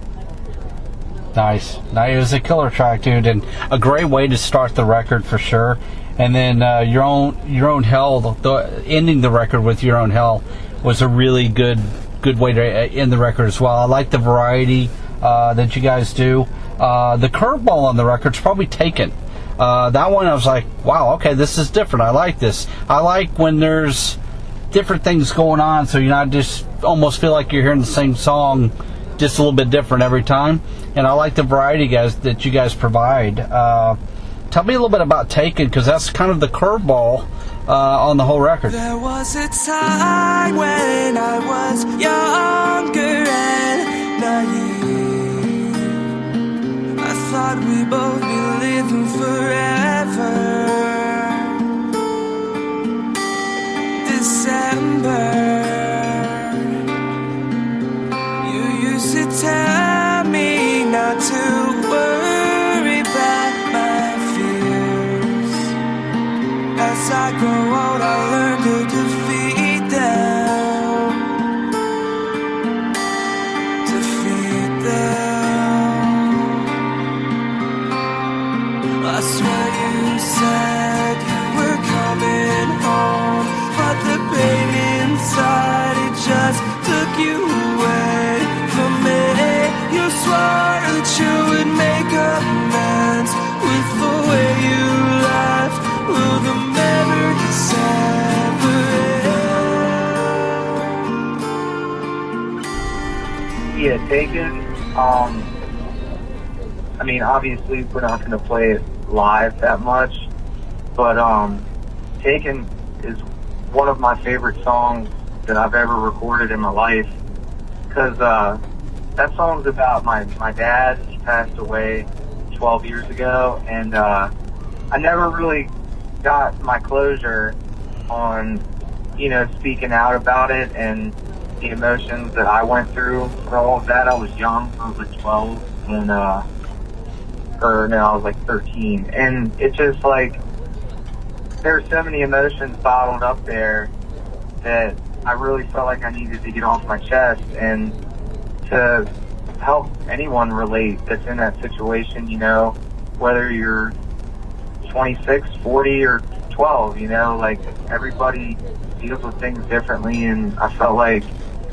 Nice. Now, it was a killer track, dude, and a great way to start the record for sure. And then uh, your own your own hell, the, the, ending the record with Your Own Hell was a really good good way to end the record as well. I like the variety uh, that you guys do. Uh, the curveball on the record's probably Taken. Uh, that one I was like, wow, okay, this is different. I like this. I like when there's different things going on, so you're not just almost feel like you're hearing the same song, just a little bit different every time. And I like the variety, guys, that you guys provide. Uh, tell me a little bit about Taken, because that's kind of the curveball uh, on the whole record. There was a time when I was younger and naive. I thought we'd both be living forever. This remember you used to tell me not to worry about my fears. As I grow old, I learn to defeat them. Defeat them. I swear you said you were coming home, but the pain inside, it just took you away from me. You swore that you would make amends with the way you left. Will the memories ever end? Yeah, Taken. Um, I mean, obviously we're not going to play it live that much, but um, Taken is one of my favorite songs that I've ever recorded in my life, because uh, that song's about my, my dad. He passed away twelve years ago, and uh, I never really got my closure on, you know, speaking out about it and the emotions that I went through for all of that. I was young, I was like twelve, and uh, or no, I was like thirteen, and it just like, there were so many emotions bottled up there that I really felt like I needed to get off my chest, and to help anyone relate that's in that situation, you know, whether you're twenty-six, forty, or twelve, you know, like everybody deals with things differently, and I felt like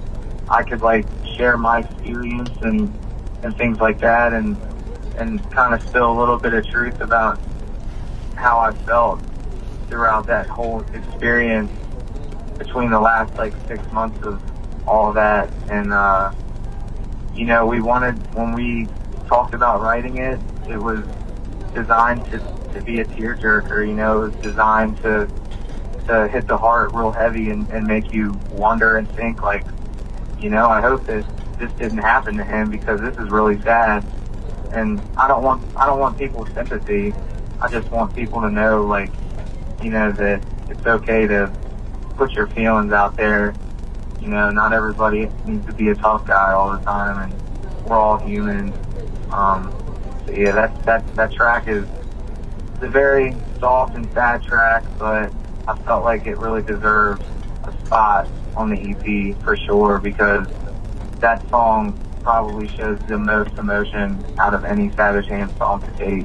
I could like share my experience and, and things like that, and and kind of spill a little bit of truth about how I felt throughout that whole experience between the last like six months of all of that. And uh you know, we wanted, when we talked about writing it, it was designed to, to be a tearjerker, you know, it was designed to to hit the heart real heavy and, and make you wonder and think like, you know, I hope that this didn't happen to him, because this is really sad. And I don't want I don't want people's sympathy. I just want people to know, like, you know, that it's okay to put your feelings out there. You know, not everybody needs to be a tough guy all the time, and we're all human. Um, so yeah, that that that track is it's a very soft and sad track, but I felt like it really deserved a spot on the E P for sure, because that song probably shows the most emotion out of any Savage Hands song to date.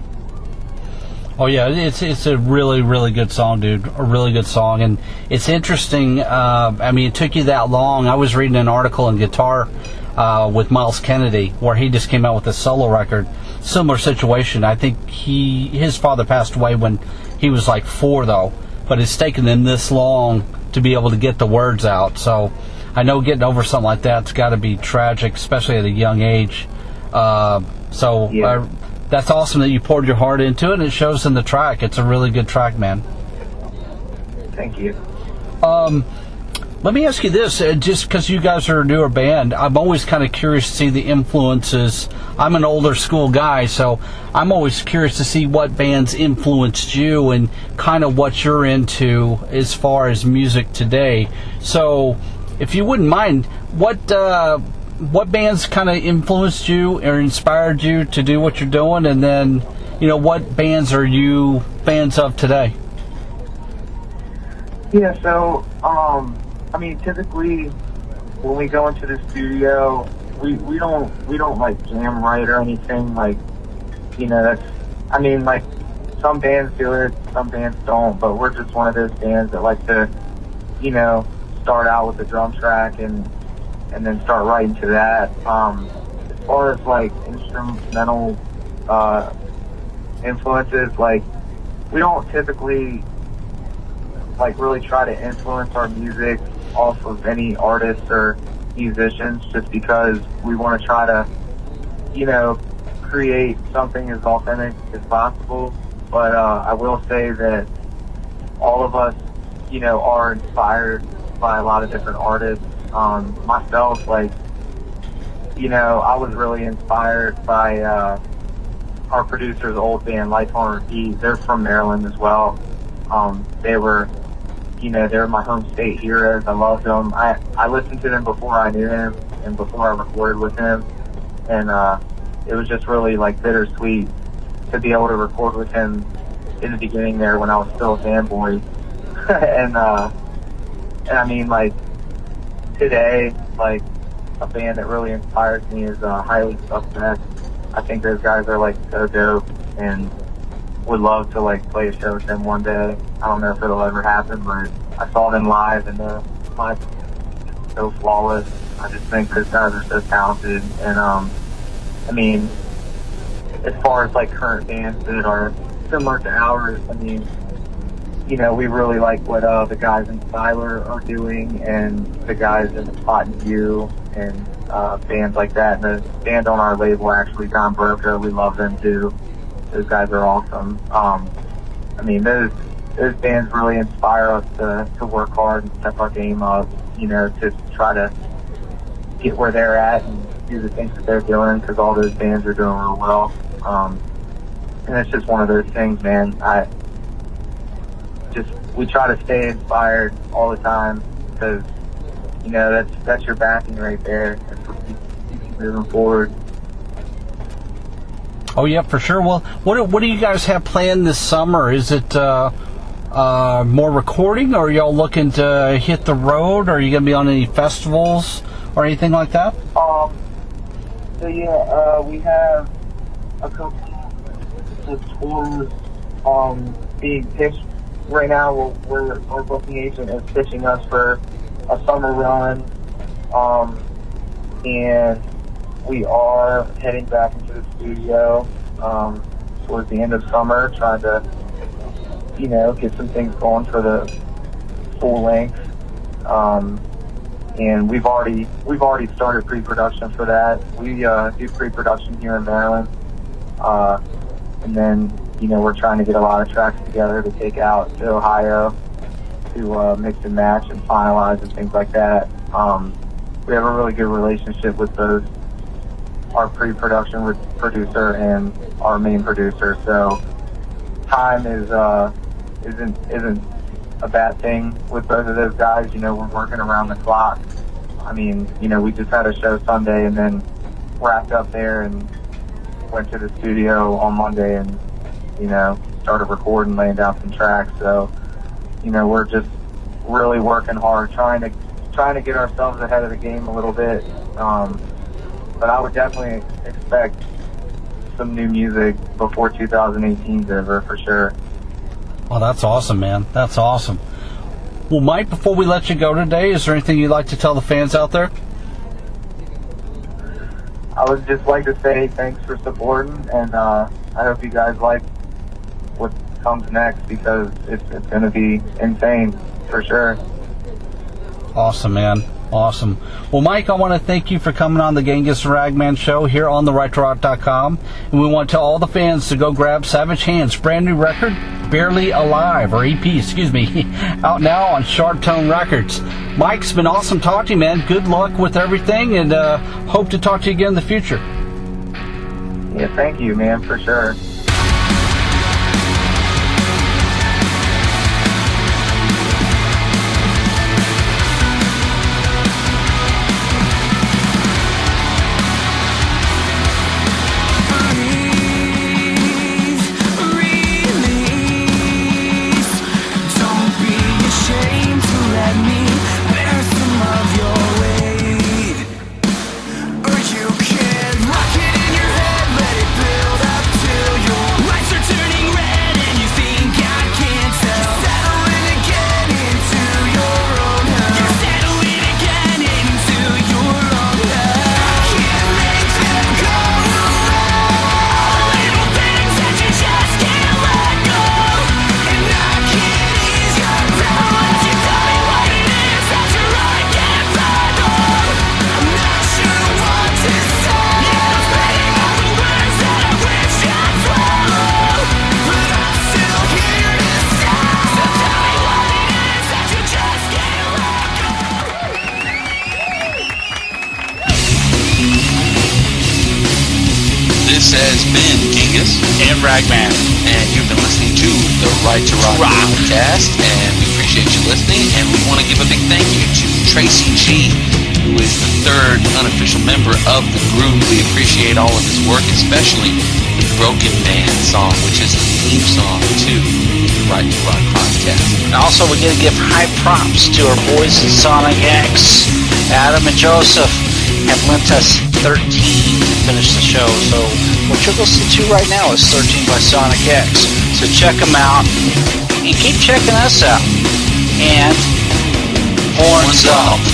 Oh yeah, it's it's a really really good song, dude. A really good song, and it's interesting. Uh, I mean, it took you that long. I was reading an article in Guitar uh, with Miles Kennedy, where he just came out with a solo record. Similar situation. I think he his father passed away when he was like four, though. But it's taken them this long to be able to get the words out. So I know getting over something like that's got to be tragic, especially at a young age. Uh, so. Yeah. Uh, That's awesome that you poured your heart into it, and it shows in the track. It's a really good track, man. Thank you. Um, let me ask you this, uh, just because you guys are a newer band, I'm always kind of curious to see the influences. I'm an older school guy, so I'm always curious to see what bands influenced you and kind of what you're into as far as music today. So, if you wouldn't mind, what... Uh, what bands kind of influenced you or inspired you to do what you're doing, and then, you know, what bands are you fans of today? Yeah, so, um, I mean, typically when we go into the studio, we, we don't, we don't like jam write or anything, like, you know, that's, I mean, like, some bands do it, some bands don't, but we're just one of those bands that like to, you know, start out with a drum track and and then start writing to that. Um, as far as like instrumental uh, influences, like we don't typically like really try to influence our music off of any artists or musicians, just because we want to try to, you know, create something as authentic as possible. But uh, I will say that all of us, you know, are inspired by a lot of different artists. Um, myself, like, you know, I was really inspired by uh, our producer's old band, Life on Repeat. They're from Maryland as well. Um, they were you know, they're my home state heroes. I love them. I, I listened to them before I knew him and before I recorded with him. And, uh, it was just really, like, bittersweet to be able to record with him in the beginning there when I was still a fanboy. and, uh, and I mean, like, today, like, a band that really inspires me is, uh, Highly Suspect. I think those guys are, like, so dope and would love to, like, play a show with them one day. I don't know if it'll ever happen, but I saw them live and they're like, so flawless. I just think those guys are so talented. And, um, I mean, as far as, like, current bands that are similar to ours, I mean, you know, we really like what uh, the guys in Styler are doing and the guys in Spot and View and uh, bands like that. And the band on our label, actually, Don Broca, we love them too. Those guys are awesome. Um, I mean, those those bands really inspire us to, to work hard and step our game up, you know, to try to get where they're at and do the things that they're doing, because all those bands are doing real well. Um, and it's just one of those things, man. I just, we try to stay inspired all the time, because, you know, that's, that's your backing right there. That's what keeps you moving forward. Oh yeah, for sure. Well, what what do you guys have planned this summer? Is it uh, uh, more recording, or are y'all looking to hit the road? Or are you going to be on any festivals or anything like that? Um. So yeah, uh, we have a couple of tours um being pitched right now. We're, we're our booking agent is pitching us for a summer run, um, and we are heading back into the studio um, towards the end of summer, trying to, you know, get some things going for the full length. Um, and we've already we've already started pre-production for that. We uh, do pre-production here in Maryland, uh, and then, you know, we're trying to get a lot of tracks together to take out to Ohio to uh, mix and match and finalize and things like that. Um, we have a really good relationship with those. Our pre-production producer and our main producer, so time is uh isn't isn't a bad thing with both of those guys. You know, we're working around the clock. I mean, you know, we just had a show Sunday and then wrapped up there and went to the studio on Monday and, you know, started recording, laying down some tracks. So, you know, we're just really working hard, trying to trying to get ourselves ahead of the game a little bit. Um, But I would definitely expect some new music before two thousand eighteen's over, for sure. Well, that's awesome, man. That's awesome. Well, Mike, before we let you go today, is there anything you'd like to tell the fans out there? I would just like to say thanks for supporting, and uh, I hope you guys like what comes next, because it's, it's going to be insane, for sure. Awesome, man. Awesome. Well, Mike, I want to thank you for coming on the Genghis and Ragman show here on the right to rock dot com. And we want to tell all the fans to go grab Savage Hands' brand new record, Barely Alive, or E P, excuse me, out now on Sharp Tone Records. Mike, it's been awesome talking to you, man. Good luck with everything, and uh, hope to talk to you again in the future. Yeah, thank you, man, for sure. This has been Genghis and Ragman, and you've been listening to the Right to Rock podcast, and we appreciate appreciate you listening, and we want to give a big thank you to Tracy G, who is the third unofficial member of the group. We appreciate all of his work, especially the Broken Man song, which is the theme song to the Right to Rock podcast. And also, we got to give high props to our boys in Sonic X. Adam and Joseph have lent us thirteen to finish the show. So what you're listening to right now is thirteen by Sonic X. So check them out and keep checking us out. And horns up.